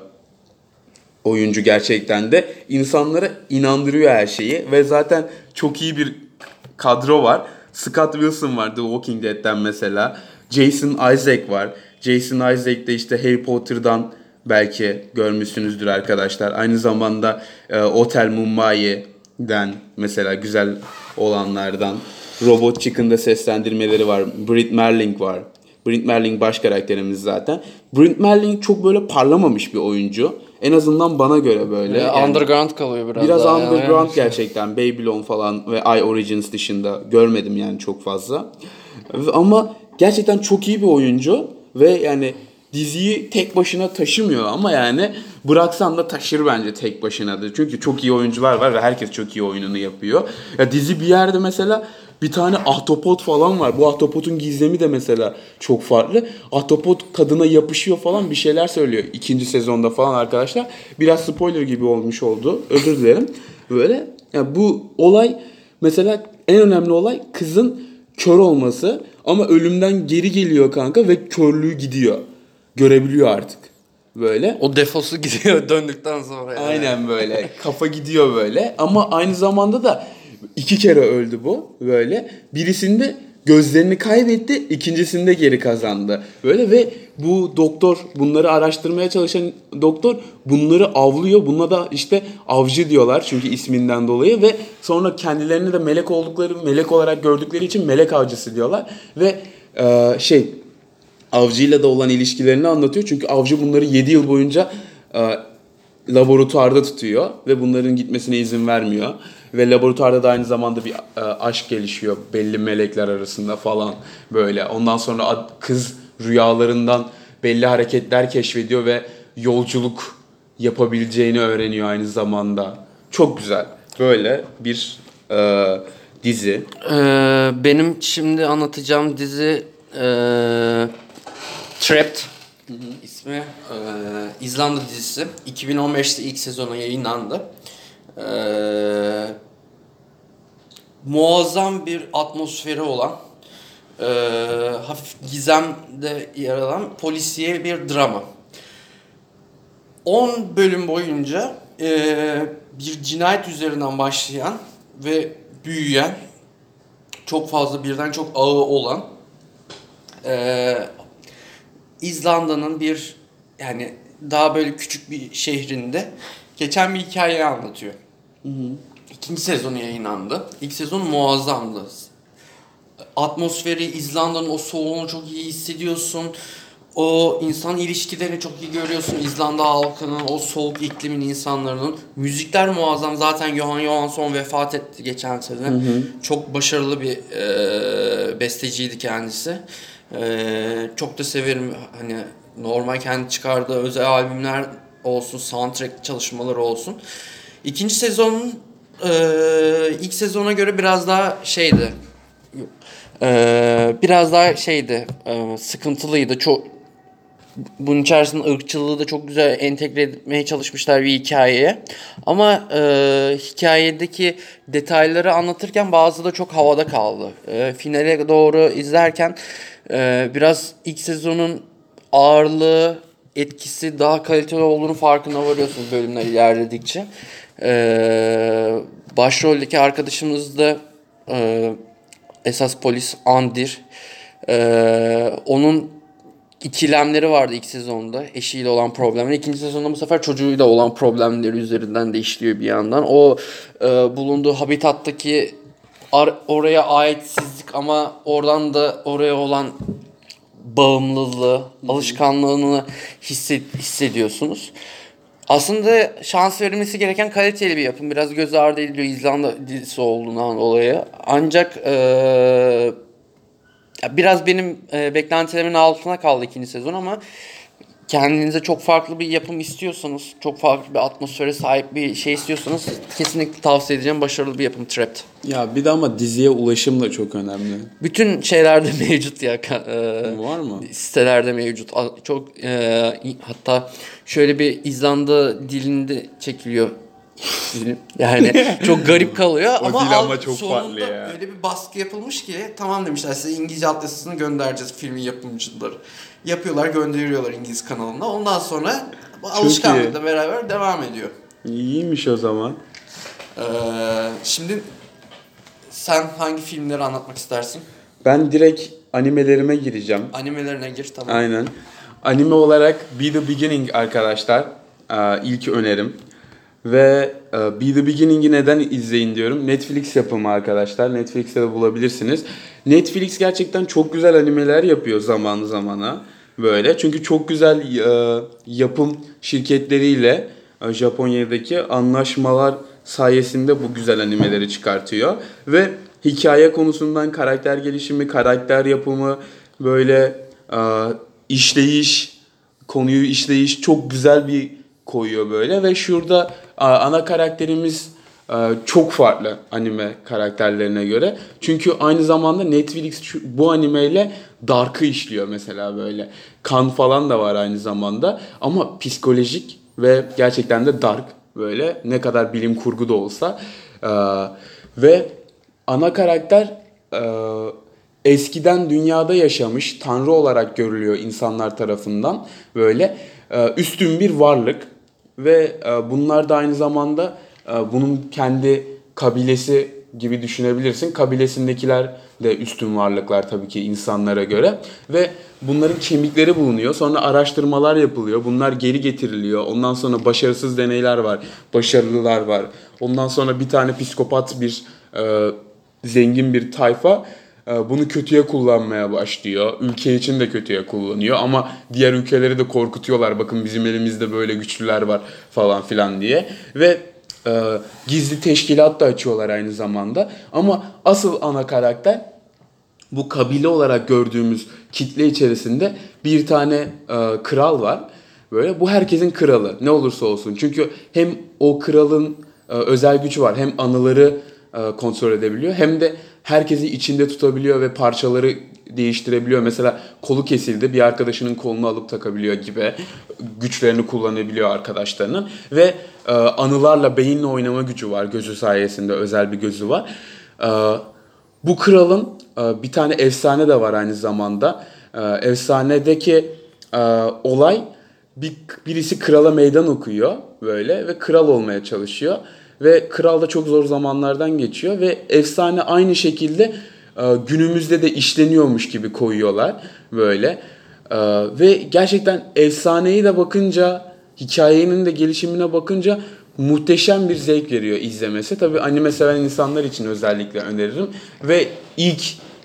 oyuncu gerçekten de. İnsanlara inandırıyor her şeyi ve zaten çok iyi bir kadro var. Scott Wilson var The Walking Dead'ten mesela. Jason Isaac var. Jason Isaac de işte Harry Potter'dan belki görmüşsünüzdür arkadaşlar. Aynı zamanda e, Hotel Mumbai'den mesela güzel olanlardan. Robot Chicken'da seslendirmeleri var. Britt Merling var. Britt Merling baş karakterimiz zaten. Britt Merling çok böyle parlamamış bir oyuncu. En azından bana göre böyle. Ee, Yani underground kalıyor biraz, biraz daha. underground Yani. gerçekten. Babylon falan ve I Origins dışında görmedim yani çok fazla. Ama gerçekten çok iyi bir oyuncu ve yani diziyi tek başına taşımıyor ama yani bıraksan da taşır bence tek başınadır. Çünkü çok iyi oyuncular var ve herkes çok iyi oyununu yapıyor. Ya dizi bir yerde mesela bir tane ahtapot falan var. Bu ahtapotun gizemi de mesela çok farklı. Ahtapot kadına yapışıyor falan bir şeyler söylüyor. İkinci sezonda falan arkadaşlar. Biraz spoiler gibi olmuş oldu. Özür dilerim. Böyle. Yani bu olay mesela en önemli olay kızın kör olması. Ama ölümden geri geliyor kanka ve körlüğü gidiyor. Görebiliyor artık. Böyle. O defosu gidiyor döndükten sonra. Yani. Aynen böyle. Kafa gidiyor böyle. Ama aynı zamanda da iki kere öldü bu böyle. Birisinde gözlerini kaybetti, ikincisinde geri kazandı. Böyle ve bu doktor, bunları araştırmaya çalışan doktor bunları avlıyor. Buna da işte avcı diyorlar çünkü isminden dolayı ve sonra kendilerini de melek oldukları, melek olarak gördükleri için melek avcısı diyorlar. Ve e, şey avcıyla da olan ilişkilerini anlatıyor. Çünkü avcı bunları yedi yıl boyunca e, laboratuvarda tutuyor ve bunların gitmesine izin vermiyor. Ve laboratuvarda da aynı zamanda bir e, aşk gelişiyor belli melekler arasında falan böyle. Ondan sonra ad, kız rüyalarından belli hareketler keşfediyor ve yolculuk yapabileceğini öğreniyor aynı zamanda. Çok güzel. Böyle bir e, dizi. Ee, benim şimdi anlatacağım dizi e, Trapped. İsmi e, İzlanda dizisi. iki bin on beşte ilk sezonu yayınlandı. E, muazzam bir atmosferi olan, e, hafif gizemde yer alan polisiye bir drama. on bölüm boyunca e, bir cinayet üzerinden başlayan ve büyüyen, çok fazla birden çok ağı olan e, İzlanda'nın bir yani daha böyle küçük bir şehrinde geçen bir hikayeyi anlatıyor. Hı hı. İkinci sezonu yayınlandı. İlk sezon muazzamdı. Atmosferi, İzlanda'nın o soğuğunu çok iyi hissediyorsun. o insan ilişkilerini çok iyi görüyorsun. İzlanda halkının, o soğuk iklimin insanların. Müzikler muazzam. Zaten Johan Johansson vefat etti geçen sene. Hı hı. Çok başarılı bir e, besteciydi kendisi. E, çok da severim. Hani normal kendi çıkardığı özel albümler olsun, soundtrack çalışmaları olsun. İkinci sezonun e, ilk sezona göre biraz daha şeydi. E, biraz daha şeydi. E, sıkıntılıydı. Çok bunun içerisinde ırkçılığı da çok güzel entegre etmeye çalışmışlar bir hikayeye. Ama e, hikayedeki detayları anlatırken bazı da çok havada kaldı. E, finale doğru izlerken e, biraz ilk sezonun ağırlığı, etkisi daha kaliteli olduğunu farkına varıyorsunuz bölümler ilerledikçe. E, başroldeki arkadaşımız da e, esas polis Andir. E, onun ikilemleri vardı ilk sezonda. Eşiyle olan problemler. İkinci sezonda bu sefer çocuğuyla olan problemleri üzerinden de işliyor bir yandan. O e, bulunduğu habitattaki ar- oraya aitsizlik ama oradan da oraya olan bağımlılığı, alışkanlığını hisset- hissediyorsunuz. Aslında şans verilmesi gereken kaliteli bir yapım. Biraz göz ardı ediliyor İzlanda dizisi olduğundan dolayı. Ancak eee biraz benim e, beklentilerimin altına kaldı ikinci sezon ama kendinize çok farklı bir yapım istiyorsanız, çok farklı bir atmosfere sahip bir şey istiyorsanız kesinlikle tavsiye edeceğim başarılı bir yapım Trapped. Ya bir de ama diziye ulaşım da çok önemli. Bütün şeylerde mevcut ya. E, Var mı? Sitelerde mevcut. Çok e, hatta şöyle bir İzlanda dilinde çekiliyor. Yani çok garip kalıyor o ama, dil ama al, çok sonunda farklı ya. öyle bir baskı yapılmış ki tamam demişler size İngilizce altyazısını göndereceğiz filmin yapımcıları. Yapıyorlar gönderiyorlar İngiliz kanalına. Ondan sonra bu alışkanlıkla beraber devam ediyor. İyiymiş o zaman. Ee, şimdi sen hangi filmleri anlatmak istersin? Ben direkt animelerime gireceğim. Animelerine gir tamam. Aynen. Anime olarak Be The Beginning arkadaşlar. Ee, ilk önerim. Ve e, Be The Beginning'i neden izleyin diyorum. Netflix yapımı arkadaşlar. Netflix'te de bulabilirsiniz. Netflix gerçekten çok güzel animeler yapıyor zamanı zamana. Böyle. Çünkü çok güzel e, yapım şirketleriyle e, Japonya'daki anlaşmalar sayesinde bu güzel animeleri çıkartıyor. Ve hikaye konusundan karakter gelişimi, karakter yapımı, böyle e, işleyiş, konuyu işleyiş çok güzel bir koyuyor böyle. Ve şurada ana karakterimiz çok farklı anime karakterlerine göre. Çünkü aynı zamanda Netflix bu animeyle Dark'ı işliyor mesela böyle. Kan falan da var aynı zamanda. Ama psikolojik ve gerçekten de dark böyle. Ne kadar bilim kurgu da olsa. Ve ana karakter eskiden dünyada yaşamış, tanrı olarak görülüyor insanlar tarafından. Böyle üstün bir varlık. Ve bunlar da aynı zamanda bunun kendi kabilesi gibi düşünebilirsin. Kabilesindekiler de üstün varlıklar tabii ki insanlara göre. Ve bunların kemikleri bulunuyor. Sonra araştırmalar yapılıyor. Bunlar geri getiriliyor. Ondan sonra başarısız deneyler var. Başarılılar var. Ondan sonra bir tane psikopat bir e, zengin bir tayfa bunu kötüye kullanmaya başlıyor. Ülke için de kötüye kullanıyor ama diğer ülkeleri de korkutuyorlar. Bakın bizim elimizde böyle güçlüler var falan filan diye. Ve e, gizli teşkilat da açıyorlar aynı zamanda. Ama asıl ana karakter bu kabile olarak gördüğümüz kitle içerisinde bir tane e, kral var. Böyle bu herkesin kralı ne olursa olsun. Çünkü hem o kralın e, özel gücü var, hem anıları e, kontrol edebiliyor, hem de herkesi içinde tutabiliyor ve parçaları değiştirebiliyor. Mesela kolu kesildi, bir arkadaşının kolunu alıp takabiliyor gibi güçlerini kullanabiliyor arkadaşlarının. Ve e, anılarla, beyinle oynama gücü var. Gözü sayesinde özel bir gözü var. E, bu kralın e, bir tane efsane de var aynı zamanda. E, efsanedeki e, olay bir, birisi krala meydan okuyor böyle ve kral olmaya çalışıyor. Ve kral da çok zor zamanlardan geçiyor ve efsane aynı şekilde e, günümüzde de işleniyormuş gibi koyuyorlar böyle. E, ve gerçekten efsaneyi de bakınca, hikayenin de gelişimine bakınca muhteşem bir zevk veriyor izlemesi. Tabii anime seven insanlar için özellikle öneririm. Ve ilk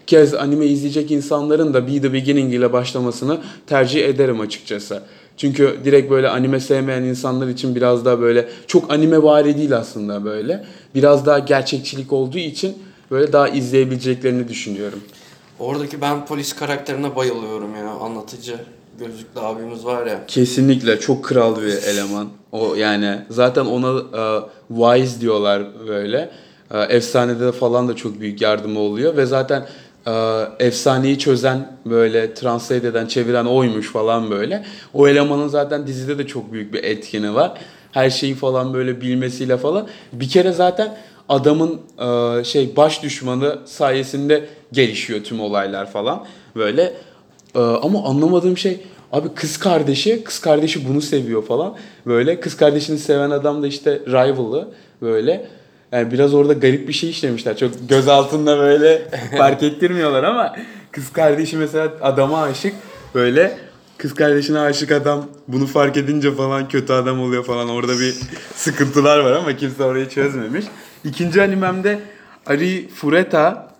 kez anime izleyecek insanların da Be The Beginning ile başlamasını tercih ederim açıkçası. Çünkü direkt böyle anime sevmeyen insanlar için biraz daha böyle çok animevari değil aslında böyle. Biraz daha gerçekçilik olduğu için böyle daha izleyebileceklerini düşünüyorum. Oradaki ben polis karakterine bayılıyorum ya. Anlatıcı gözlüklü abimiz var ya. Kesinlikle çok kral bir eleman. O yani zaten ona e, wise diyorlar böyle. E, efsanede falan da çok büyük yardımı oluyor ve zaten e, efsaneyi çözen böyle translate eden, çeviren oymuş falan böyle. O elemanın zaten dizide de çok büyük bir etkeni var. Her şeyi falan böyle bilmesiyle falan. Bir kere zaten adamın e, şey baş düşmanı sayesinde gelişiyor tüm olaylar falan böyle. Ee, ama anlamadığım şey abi kız kardeşi, kız kardeşi bunu seviyor falan. Böyle kız kardeşini seven adam da işte rival'ı böyle. Yani biraz orada garip bir şey işlemişler. Çok göz altında böyle fark ettirmiyorlar ama kız kardeşi mesela adama aşık böyle. Kız kardeşine aşık adam bunu fark edince falan kötü adam oluyor falan. Orada bir sıkıntılar var ama kimse orayı çözmemiş. İkinci animemde Ari Fureta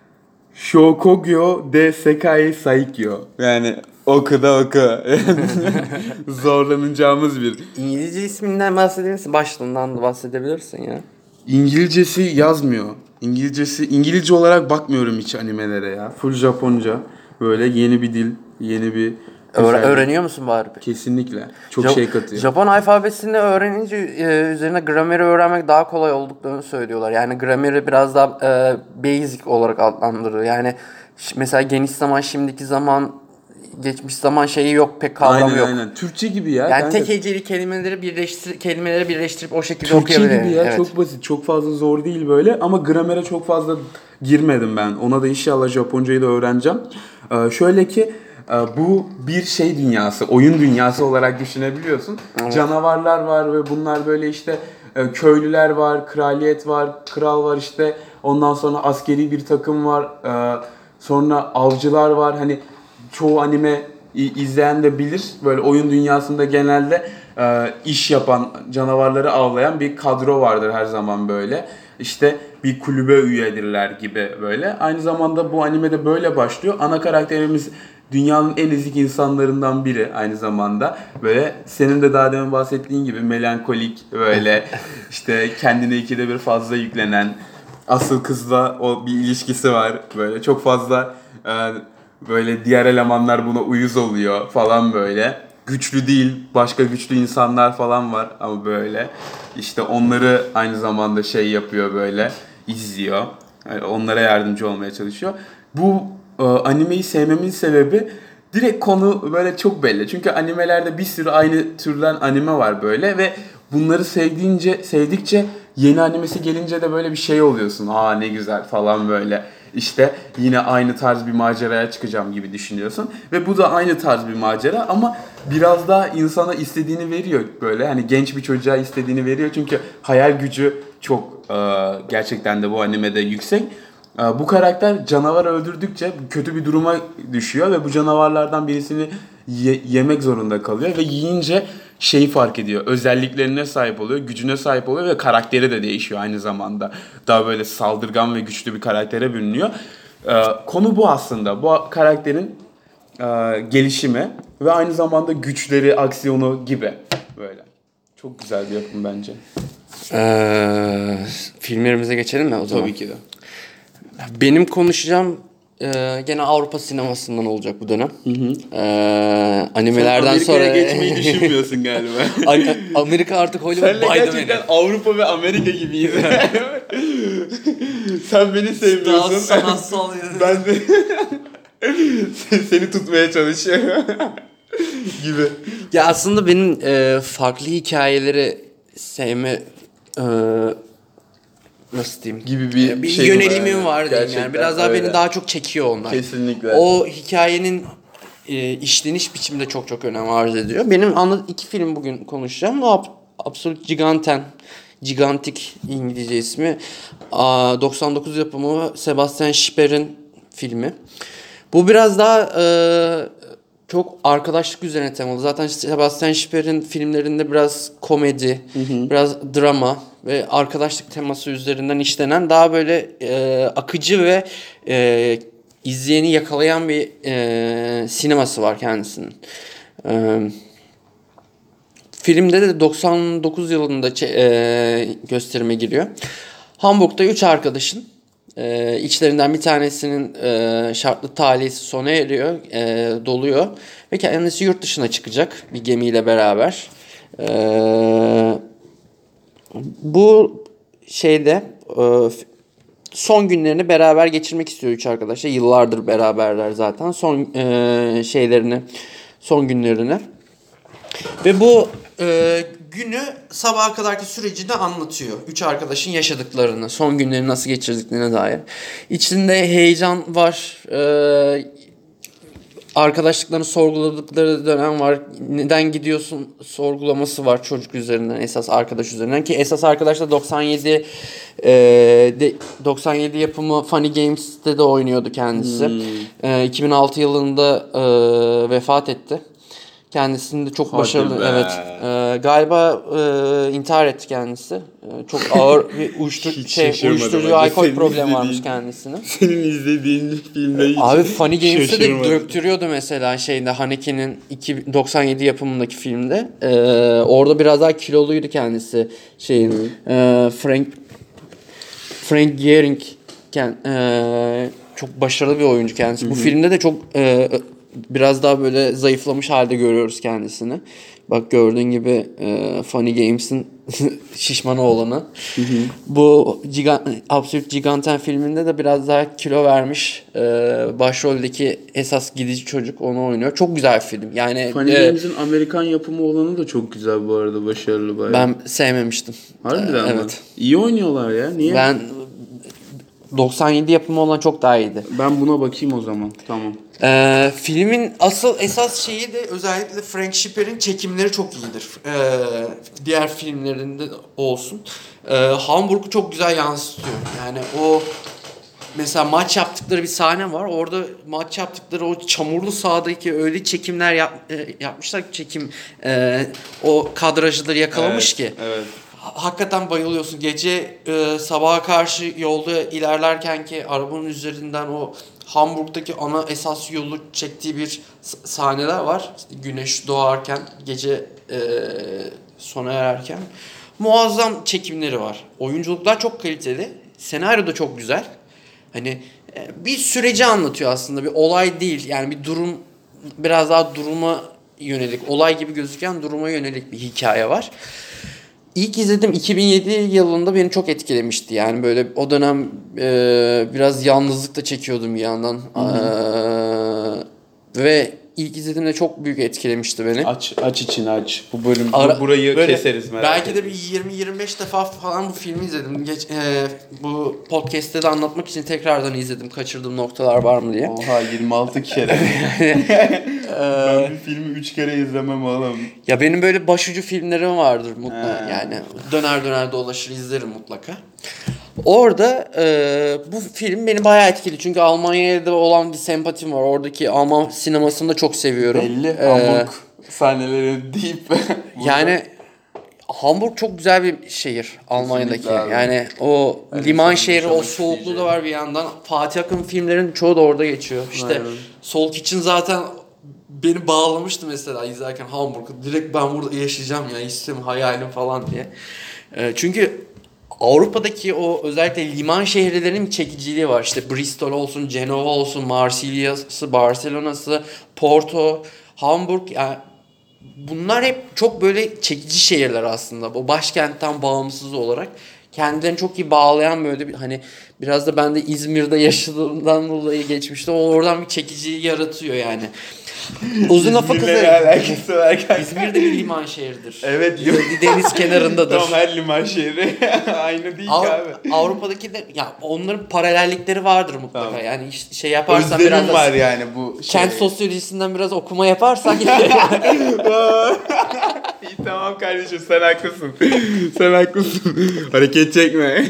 Shokugyo de Sekai Saikyo. Yani oku da oku. Zorlanacağımız bir. İngilizce isminden bahsedebilir misin? Başlığından da bahsedebilirsin ya. İngilizcesi yazmıyor. İngilizcesi İngilizce olarak bakmıyorum hiç animelere ya. Full Japonca. Böyle yeni bir dil, yeni bir Öğre- öğreniyor musun bari? Kesinlikle. Çok Ja- şey katıyor. Japon alfabesini öğrenince e, üzerine grameri öğrenmek daha kolay olduklarını söylüyorlar. Yani grameri biraz daha e, basic olarak adlandırıyor. Yani ş- mesela geniş zaman, şimdiki zaman, geçmiş zaman şeyi yok, pek kavramı Aynen yok. aynen. Türkçe gibi ya. Yani kanka. tek heceli kelimeleri birleştir kelimeleri birleştirip o şekilde Türkçe okuyabiliyor. gibi ya, Evet. çok basit, çok fazla zor değil böyle ama gramere çok fazla girmedim ben. Ona da inşallah Japoncayı da öğreneceğim. Ee, şöyle ki e, bu bir şey dünyası, oyun dünyası olarak düşünebiliyorsun. Evet. Canavarlar var ve bunlar böyle işte e, köylüler var, kraliyet var, kral var işte. Ondan sonra askeri bir takım var. E, sonra avcılar var. Hani çoğu anime i- izleyen de bilir. Böyle oyun dünyasında genelde e, iş yapan, canavarları avlayan bir kadro vardır her zaman böyle. İşte bir kulübe üyedirler gibi böyle. Aynı zamanda bu animede böyle başlıyor. Ana karakterimiz dünyanın en ezik insanlarından biri aynı zamanda. Böyle senin de daha demin bahsettiğin gibi melankolik böyle işte kendine ikide bir fazla yüklenen, asıl kızla o bir ilişkisi var böyle çok fazla e, böyle diğer elemanlar buna uyuz oluyor falan böyle. Güçlü değil, başka güçlü insanlar falan var ama böyle işte onları aynı zamanda şey yapıyor böyle, izliyor. Yani onlara yardımcı olmaya çalışıyor. Bu e, animeyi sevmemin sebebi direkt konu böyle çok belli. Çünkü animelerde bir sürü aynı türden anime var böyle ve bunları sevdiğince sevdikçe yeni animesi gelince de böyle bir şey oluyorsun. Aa ne güzel falan böyle. İşte yine aynı tarz bir maceraya çıkacağım gibi düşünüyorsun. Ve bu da aynı tarz bir macera ama biraz daha insana istediğini veriyor böyle. Hani genç bir çocuğa istediğini veriyor. Çünkü hayal gücü çok e, gerçekten de bu animede yüksek. E, bu karakter canavar öldürdükçe kötü bir duruma düşüyor ve bu canavarlardan birisini ye- yemek zorunda kalıyor. Ve yiyince şeyi fark ediyor. Özelliklerine sahip oluyor, gücüne sahip oluyor ve karakteri de değişiyor aynı zamanda. Daha böyle saldırgan ve güçlü bir karaktere bürünüyor. Ee, konu bu aslında. Bu karakterin e, gelişimi ve aynı zamanda güçleri, aksiyonu gibi böyle. Çok güzel bir yapım bence. Ee, filmlerimize geçelim mi o zaman? Tabii ki de. Benim konuşacağım e, gene Avrupa sinemasından olacak bu dönem. Hı hı. Ee, animelerden Amerika'ya sonra geçmeyi düşünmüyorsun galiba. Ani- Amerika artık Hollywood Senle baydı gerçekten beni. Avrupa ve Amerika gibiyiz. Sen beni Daha sevmiyorsun. sanatsal. Ben de seni tutmaya çalışıyorum gibi. Ya aslında benim e, farklı hikayeleri sevme e, nasıl diyeyim? Gibi bir bir şey yönelimim var. var diyeyim Gerçekten yani. Biraz daha öyle. beni daha çok çekiyor onlar. Kesinlikle. O hikayenin e, işleniş biçimi de çok çok önem arz ediyor. Benim anladığım iki film bugün konuşacağım. O Absolute Giganten, Gigantik İngilizce ismi. Aa, doksan dokuz yapımı Sebastian Schipper'in filmi. Bu biraz daha e, çok arkadaşlık üzerine temalı. Zaten Sebastian Schipper'in filmlerinde biraz komedi, hı hı. biraz drama ve arkadaşlık teması üzerinden işlenen daha böyle e, akıcı ve e, izleyeni yakalayan bir e, sineması var kendisinin. E, filmde de doksan dokuz yılında e, gösterime giriyor. Hamburg'da üç arkadaşın e, içlerinden bir tanesinin e, şartlı talihsi sona eriyor, e, doluyor ve kendisi yurt dışına çıkacak bir gemiyle beraber. E, bu şeyde e, son günlerini beraber geçirmek istiyor üç arkadaşlar. Yıllardır beraberler zaten. Son e, şeylerini, son günlerini. Ve bu e, günü sabaha kadarki sürecini anlatıyor. Üç arkadaşın yaşadıklarını, son günlerini nasıl geçirdiklerine dair. İçinde heyecan var. E, arkadaşlıklarını sorguladıkları dönem var. Neden gidiyorsun sorgulaması var çocuk üzerinden, esas arkadaş üzerinden. Ki esas arkadaş da doksan yedi e, de, doksan yedi yapımı Funny Games'te de oynuyordu kendisi. Hmm. E, iki bin altı yılında e, vefat etti. Kendisinde çok Hadi başarılı. Be. Evet. E, galiba e, intihar etti kendisi. E, çok ağır bir uyuşturucu şey, uyuşturucu alkol problemi varmış kendisinin. Senin izlediğin filmde hiç Abi Funny Games'te de döktürüyordu mesela şeyde Haneke'nin doksan yedi yapımındaki filmde. E, orada biraz daha kiloluydu kendisi. Şeyin e, Frank Frank Gehring e, çok başarılı bir oyuncu kendisi. Hı-hı. Bu filmde de çok e, biraz daha böyle zayıflamış halde görüyoruz kendisini. Bak gördüğün gibi e, Funny Games'in şişman oğlanı. Hı hı. Bu Gigant, Absolute Giganten filminde de biraz daha kilo vermiş. E, başroldeki esas gidici çocuk onu oynuyor. Çok güzel bir film. Yani Funny e, Games'in Amerikan yapımı olanı da çok güzel bu arada. Başarılı bayağı. Ben sevmemiştim. Harbiden e, mi? Evet. İyi oynuyorlar ya. Niye? Ben doksan yedi yapımı olan çok daha iyiydi. Ben buna bakayım o zaman. Tamam. Ee, filmin asıl esas şeyi de özellikle Frank Schipper'in çekimleri çok iyidir. Ee, diğer filmlerinde olsun. Ee, Hamburg'u çok güzel yansıtıyor. Yani o mesela maç yaptıkları bir sahne var. Orada maç yaptıkları o çamurlu sahadaki öyle çekimler yap, e, yapmışlar ki çekim e, o kadrajları yakalamış evet, ki. Evet. Hakikaten bayılıyorsun. Gece e, sabaha karşı yolda ilerlerken ki arabanın üzerinden o Hamburg'daki ana esas yolu çektiği bir sahneler var. İşte güneş doğarken, gece e, sona ererken. Muazzam çekimleri var. Oyunculuklar çok kaliteli. Senaryo da çok güzel. Hani e, bir süreci anlatıyor aslında. Bir olay değil. Yani bir durum, biraz daha duruma yönelik, olay gibi gözüken duruma yönelik bir hikaye var. İlk izledim iki bin yedi yılında beni çok etkilemişti. Yani böyle o dönem e, biraz yalnızlık da çekiyordum bir yandan. E, ve ilk izlediğimde çok büyük etkilemişti beni. Aç aç için aç. Bu bölüm Ara, burayı böyle, keseriz merak Belki de bir yirmi yirmi beş defa falan bu filmi izledim. Geç, e, bu podcast'te de anlatmak için tekrardan izledim. Kaçırdığım noktalar var mı diye. Oha yirmi altı kere. Ben bir filmi üç kere izlemem oğlum. Ya benim böyle başucu filmlerim vardır mutlaka. He. Yani döner döner dolaşır izlerim mutlaka. Orada e, bu film beni bayağı etkiledi. Çünkü Almanya'da olan bir sempatim var. Oradaki Alman sinemasını da çok seviyorum. Belli. Ee, Hamburg sahneleri deyip. Yani Hamburg çok güzel bir şehir Almanya'daki. Yani o yani liman şehri, o soğukluğu da var bir yandan. Fatih Akın filmlerin çoğu da orada geçiyor. İşte aynen. Soul Kitchen zaten beni bağlamıştı mesela izlerken Hamburg'u. Direkt ben burada yaşayacağım ya, istiyorum, hayalim falan diye. E, çünkü Avrupa'daki o özellikle liman şehirlerinin bir çekiciliği var. İşte Bristol olsun, Cenova olsun, Marsilya'sı, Barcelona'sı, Porto, Hamburg. Yani bunlar hep çok böyle çekici şehirler aslında. O başkentten bağımsız olarak kendilerini çok iyi bağlayan böyle bir hani biraz da ben de İzmir'de yaşadığımdan dolayı geçmişte o oradan bir çekiciliği yaratıyor yani. Uzun lafı kısa. İzmir'de bir liman şehridir. Evet. Deniz kenarındadır. Tamam, her liman şehri aynı değil Av- ki abi. Avrupa'daki de ya onların paralellikleri vardır mutlaka. Tamam. Yani işte şey yaparsan Özlemim biraz da var yani bu şey. Kent sosyolojisinden biraz okuma yaparsan. İyi tamam kardeşim, sen haklısın. Sen haklısın. Hareket çekme.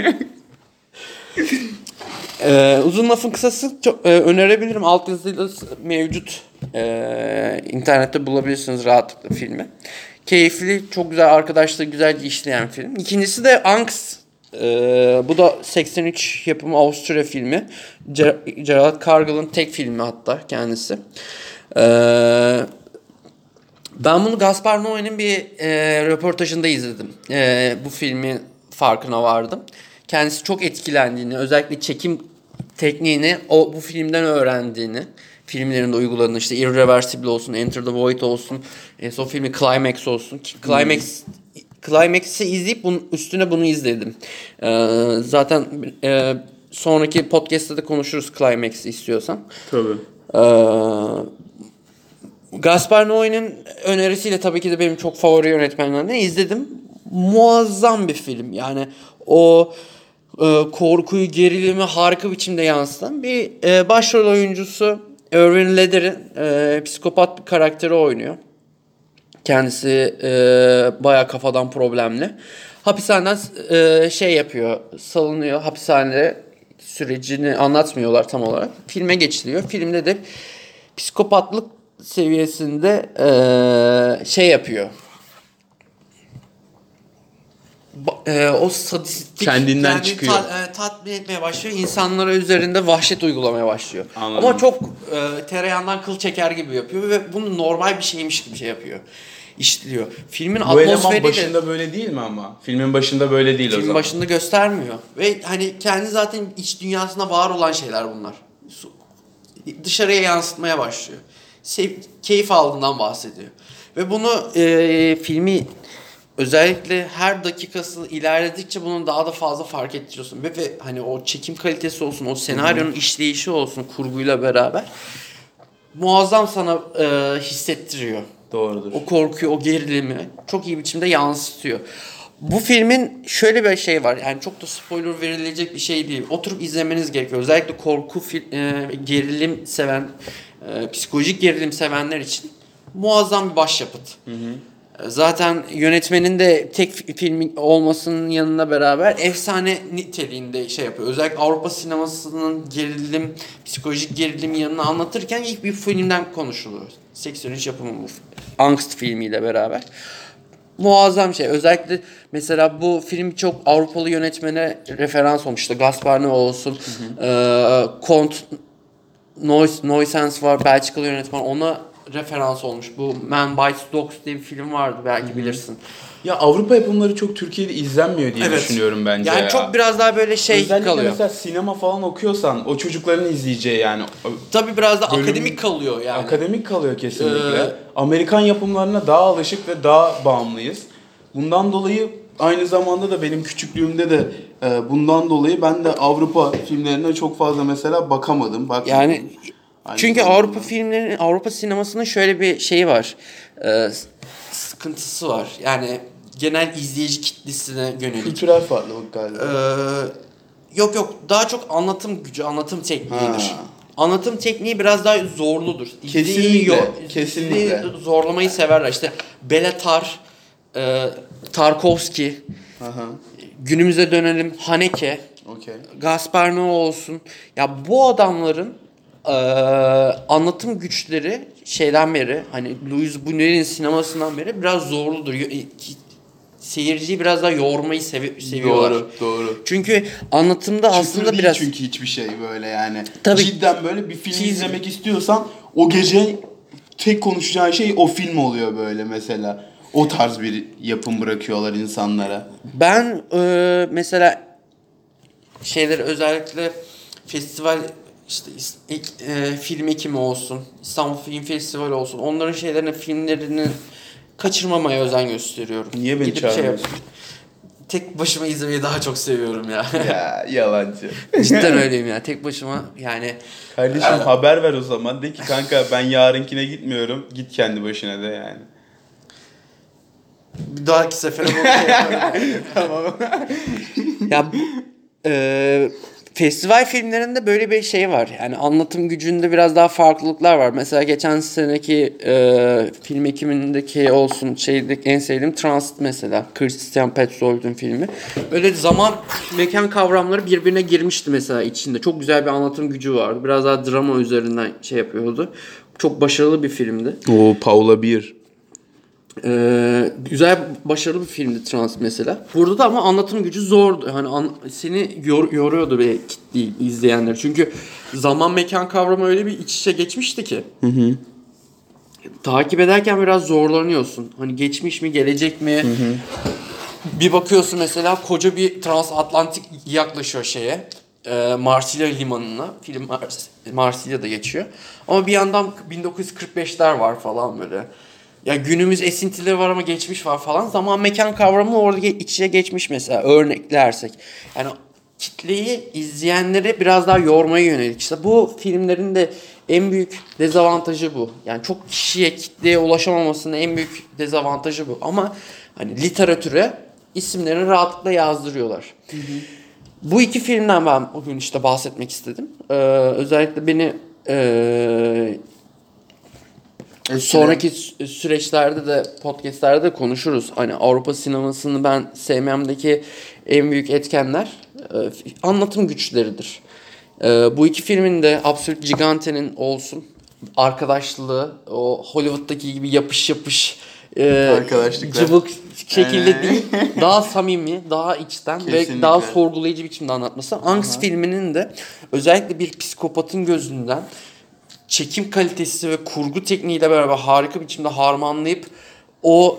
Ee, uzun lafın kısası çok e, önerebilirim. Altyazıyla mevcut. Ee, internette bulabilirsiniz rahatlıkla filmi. Keyifli, çok güzel, arkadaşlar güzelce işleyen film. İkincisi de Angst Ee, bu da seksen üç yapımı Avusturya filmi. Ger- Gerald Cargill'ın tek filmi hatta kendisi. Ee, ben bunu Gaspar Noé'nin bir e, röportajında izledim. E, bu filmin farkına vardım. Kendisi çok etkilendiğini, özellikle çekim tekniğini o bu filmden öğrendiğini, filmlerinde uyguladığını, işte Irreversible olsun, Enter the Void olsun, en son filmi Climax olsun. Climax hmm. Climax'i izleyip bunun üstüne bunu izledim. Ee, zaten e, sonraki podcast'ta da konuşuruz Climax'i istiyorsan. Tabii. Ee, Gaspar Noé'nin önerisiyle tabii ki de benim çok favori yönetmenlerden izledim. Muazzam bir film. Yani o e, korkuyu, gerilimi harika biçimde yansıtan bir e, başrol oyuncusu Erwin Leder'in e, psikopat bir karakteri oynuyor. Kendisi e, bayağı kafadan problemli. Hapishaneden e, şey yapıyor, salınıyor. Hapishanede sürecini anlatmıyorlar tam olarak. Filme geçiliyor. Filmde de psikopatlık seviyesinde e, şey yapıyor. Ba- e, o sadistik kendinden kendini çıkıyor. Ta- e, tatmin etmeye başlıyor. İnsanlara üzerinde vahşet uygulamaya başlıyor. Anladım. Ama çok e, tereyağından kıl çeker gibi yapıyor ve bunu normal bir şeymiş gibi şey yapıyor. İşliyor. Filmin Bu eleman atmosferi başında de böyle değil mi ama? Filmin başında böyle değil o filmin zaman. başında göstermiyor. Ve hani kendi zaten iç dünyasında var olan şeyler bunlar. Dışarıya yansıtmaya başlıyor. Sev, keyif aldığından bahsediyor. Ve bunu e, filmi özellikle her dakikası ilerledikçe bunun daha da fazla fark ettiriyorsun. Ve, ve hani o çekim kalitesi olsun, o senaryonun Hı-hı. işleyişi olsun kurguyla beraber muazzam sana e, hissettiriyor. Doğrudur. O korkuyu, o gerilimi çok iyi biçimde yansıtıyor. Bu filmin şöyle bir şey var. Yani çok da spoiler verilecek bir şey değil. Oturup izlemeniz gerekiyor. Özellikle korku, fil, e, gerilim seven, e, psikolojik gerilim sevenler için muazzam bir başyapıt. Hı hı. Zaten yönetmenin de tek filmi olmasının yanına beraber efsane niteliğinde şey yapıyor. Özellikle Avrupa sinemasının gerilim, psikolojik gerilim yanını anlatırken ilk bir filmden konuşuluyor. seksen üç yapımı bu. Angst filmiyle beraber. Muazzam şey. Özellikle mesela bu film çok Avrupalı yönetmene referans olmuş. İşte Gaspar Noé olsun. Hı hı. E, Kont Noysens var. Belçikalı yönetmen. Ona referans olmuş. Bu Man Bites Dogs diye bir film vardı. Belki Hı-hı. bilirsin. Ya Avrupa yapımları çok Türkiye'de izlenmiyor diye evet. düşünüyorum bence yani ya. Yani çok biraz daha böyle şey özellikle kalıyor. Özellikle mesela sinema falan okuyorsan o çocukların izleyeceği yani. Tabii biraz da bölüm, akademik kalıyor yani. Akademik kalıyor kesinlikle. Ee, Amerikan yapımlarına daha alışık ve daha bağımlıyız. Bundan dolayı aynı zamanda da benim küçüklüğümde de e, bundan dolayı ben de Avrupa filmlerine çok fazla mesela bakamadım. bakmadım. Yani aynı çünkü zamanda. Avrupa filmlerinin, Avrupa sinemasının şöyle bir şeyi var. E, sıkıntısı var. Yani genel izleyici kitlesine yönelik. Kültürel farklılık galiba. Ee, yok yok daha çok anlatım gücü, anlatım tekniğidir. Ha. Anlatım tekniği biraz daha zorludur. Kesinlikle. Yo, kesinlikle. Zorlamayı severler. İşte Belatar, e, Tarkovski, Aha. günümüze dönelim Haneke, okay. Gaspar Noé olsun. Ya bu adamların e, anlatım güçleri şeyden beri hani Louis Buñuel'in sinemasından beri biraz zorludur. Seyirciyi biraz daha yormayı sevi- seviyorlar. Doğru, doğru. Çünkü anlatımda Küfür aslında biraz çünkü hiçbir şey böyle yani. Tabii, cidden böyle bir film çiz... izlemek istiyorsan o gece tek konuşacağın şey o film oluyor böyle mesela. O tarz bir yapım bırakıyorlar insanlara. Ben e, mesela şeyleri özellikle festival işte e, film ekimi olsun, İstanbul Film Festivali olsun. Onların şeylerini, filmlerini kaçırmamaya özen gösteriyorum. Niye beni çağırıyorsun? Şey tek başıma izlemeyi daha çok seviyorum ya. Ya yalancı. Cidden öyleyim ya. Tek başıma yani. Kardeşim yani... haber ver o zaman. De ki kanka ben yarınkine gitmiyorum. Git kendi başına da yani. Bir dahaki sefere bu şey yaparım. Tamam. Ya bu e, festival filmlerinde böyle bir şey var. Yani anlatım gücünde biraz daha farklılıklar var. Mesela geçen seneki e, film ekimindeki olsun şeydeki en sevdiğim Transit mesela. Christian Petzold'un filmi. Böyle zaman mekan kavramları birbirine girmişti mesela içinde. Çok güzel bir anlatım gücü vardı. Biraz daha drama üzerinden şey yapıyordu. Çok başarılı bir filmdi. O Paula Beer. Ee, güzel, başarılı bir filmdi Trans mesela. Burada da ama anlatım gücü zordu. Hani an, seni yor, yoruyordu be kitleyi, izleyenler. Çünkü zaman mekan kavramı öyle bir iç içe geçmişti ki. Hı hı. Takip ederken biraz zorlanıyorsun. Hani geçmiş mi, gelecek mi? Hı hı. Bir bakıyorsun mesela koca bir transatlantik yaklaşıyor şeye. E, Marsilya limanına. Film Mars- Marsilya'da geçiyor. Ama bir yandan bin dokuz yüz kırk beşler var falan böyle. Ya günümüz esintileri var ama geçmiş var falan. Zaman mekan kavramı orada ge- iç içe geçmiş mesela, örneklersek. Yani kitleyi, izleyenleri biraz daha yormaya yönelik. İşte bu filmlerin de en büyük dezavantajı bu. Yani çok kişiye, kitleye ulaşamamasının en büyük dezavantajı bu. Ama hani literatüre isimlerini rahatlıkla yazdırıyorlar. Hı hı. Bu iki filmden ben bugün işte bahsetmek istedim. Ee, özellikle beni e, sonraki sü- süreçlerde de podcastlerde de konuşuruz. Hani Avrupa sinemasını ben sevmemdeki en büyük etkenler e, anlatım güçleridir. E, bu iki filmin de Absolute Gigante'nin olsun arkadaşlığı, o Hollywood'daki gibi yapış yapış e, Arkadaşlıklar. cıvık şekilde Aynen. değil, daha samimi, daha içten ve Kesinlikle. daha sorgulayıcı biçimde anlatması. Anks filminin de özellikle bir psikopatın gözünden çekim kalitesi ve kurgu tekniğiyle beraber harika biçimde harmanlayıp o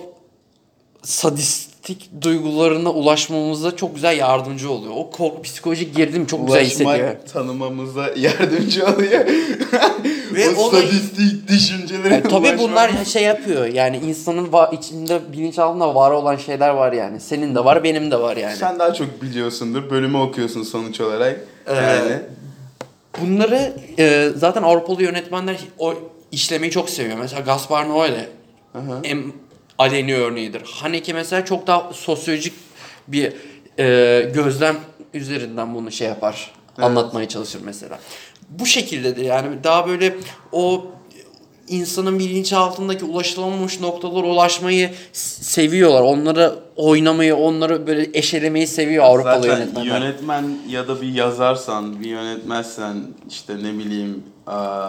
sadistik duygularına ulaşmamıza çok güzel yardımcı oluyor. O korku, psikolojik gerilim çok güzel hissediyor. Ulaşmak tanımamıza yardımcı oluyor. Ve o o da- sadistik düşüncelere Yani tabii ulaşmak. bunlar şey yapıyor yani insanın va- içinde bilinçaltında var olan şeyler var yani. Senin de var, benim de var yani. Sen daha çok biliyorsundur. Bölümü okuyorsun sonuç olarak. Ee, Yani. Bunları e, zaten Avrupalı yönetmenler o işlemeyi çok seviyor. Mesela Gaspar Noé en aleni örneğidir. Haneke mesela çok daha sosyolojik bir e, gözlem üzerinden bunu şey yapar. Evet. Anlatmaya çalışır mesela. Bu şekildedir yani daha böyle o insanın bilinçaltındaki ulaşılamamış noktalara ulaşmayı s- seviyorlar. Onları oynamayı, onları böyle eşelemeyi seviyor Avrupalı Zaten yönetmenler. yönetmen ya da bir yazarsan, bir yönetmezsen işte ne bileyim aa,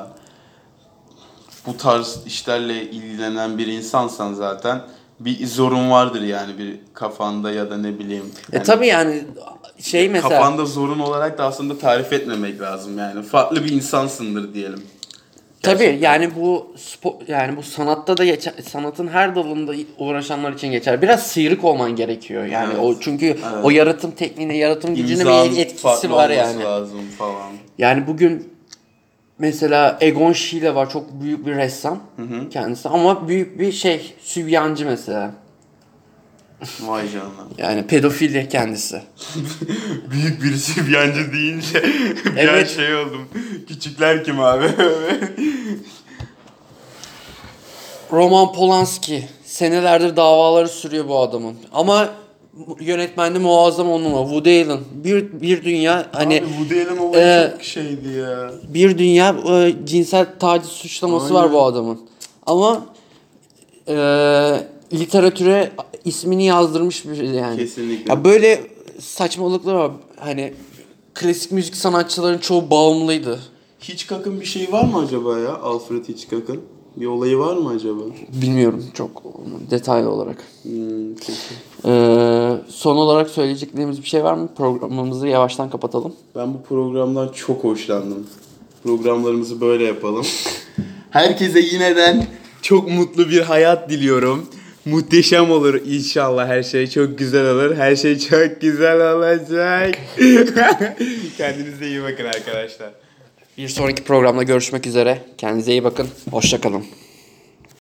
bu tarz işlerle ilgilenen bir insansan zaten bir zorun vardır yani bir kafanda ya da ne bileyim. E Yani tabii yani şey mesela kafanda zorun olarak da aslında tarif etmemek lazım yani. Farklı bir insansındır diyelim. tabii Gerçekten. yani bu spo, yani bu sanatta da geçer, sanatın her dalında uğraşanlar için geçer. Biraz sıyrık olman gerekiyor yani Evet. o çünkü Evet. o yaratım tekniğine, yaratım gücüne İmzan bir etkisi farklı var olması yani. lazım falan. Yani bugün mesela Egon Schiele var, çok büyük bir ressam hı. kendisi ama büyük bir şey sübyancı mesela. Vay canına. Yani pedofili kendisi. Büyük birisi bir yancı deyince bir Evet. an şey oldum. Küçükler kim abi? Roman Polanski senelerdir davaları sürüyor bu adamın. Ama yönetmenliği muazzam on numara. Woody Allen bir bir dünya hani Abi Woody Allen olayı e, çok şeydi ya. bir dünya e, cinsel taciz suçlaması var Aynen. bu adamın. Ama e, literatüre ismini yazdırmış bir yani. Kesinlikle. Ya böyle saçmalıklar var. Hani klasik müzik sanatçıların çoğu bağımlıydı. Hitchcock'ın bir şeyi var mı acaba ya? Alfred Hitchcock'ın. Bir olayı var mı acaba? Bilmiyorum çok detaylı olarak. Hmm, peki. Ee, son olarak söyleyeceklerimiz bir şey var mı? Programımızı yavaştan kapatalım. Ben bu programdan çok hoşlandım. Programlarımızı böyle yapalım. Herkese yineden çok mutlu bir hayat diliyorum. Muhteşem olur inşallah, her şey çok güzel olur. Her şey çok güzel olacak. Kendinize iyi bakın arkadaşlar. Bir sonraki programda görüşmek üzere. Kendinize iyi bakın. Hoşça kalın.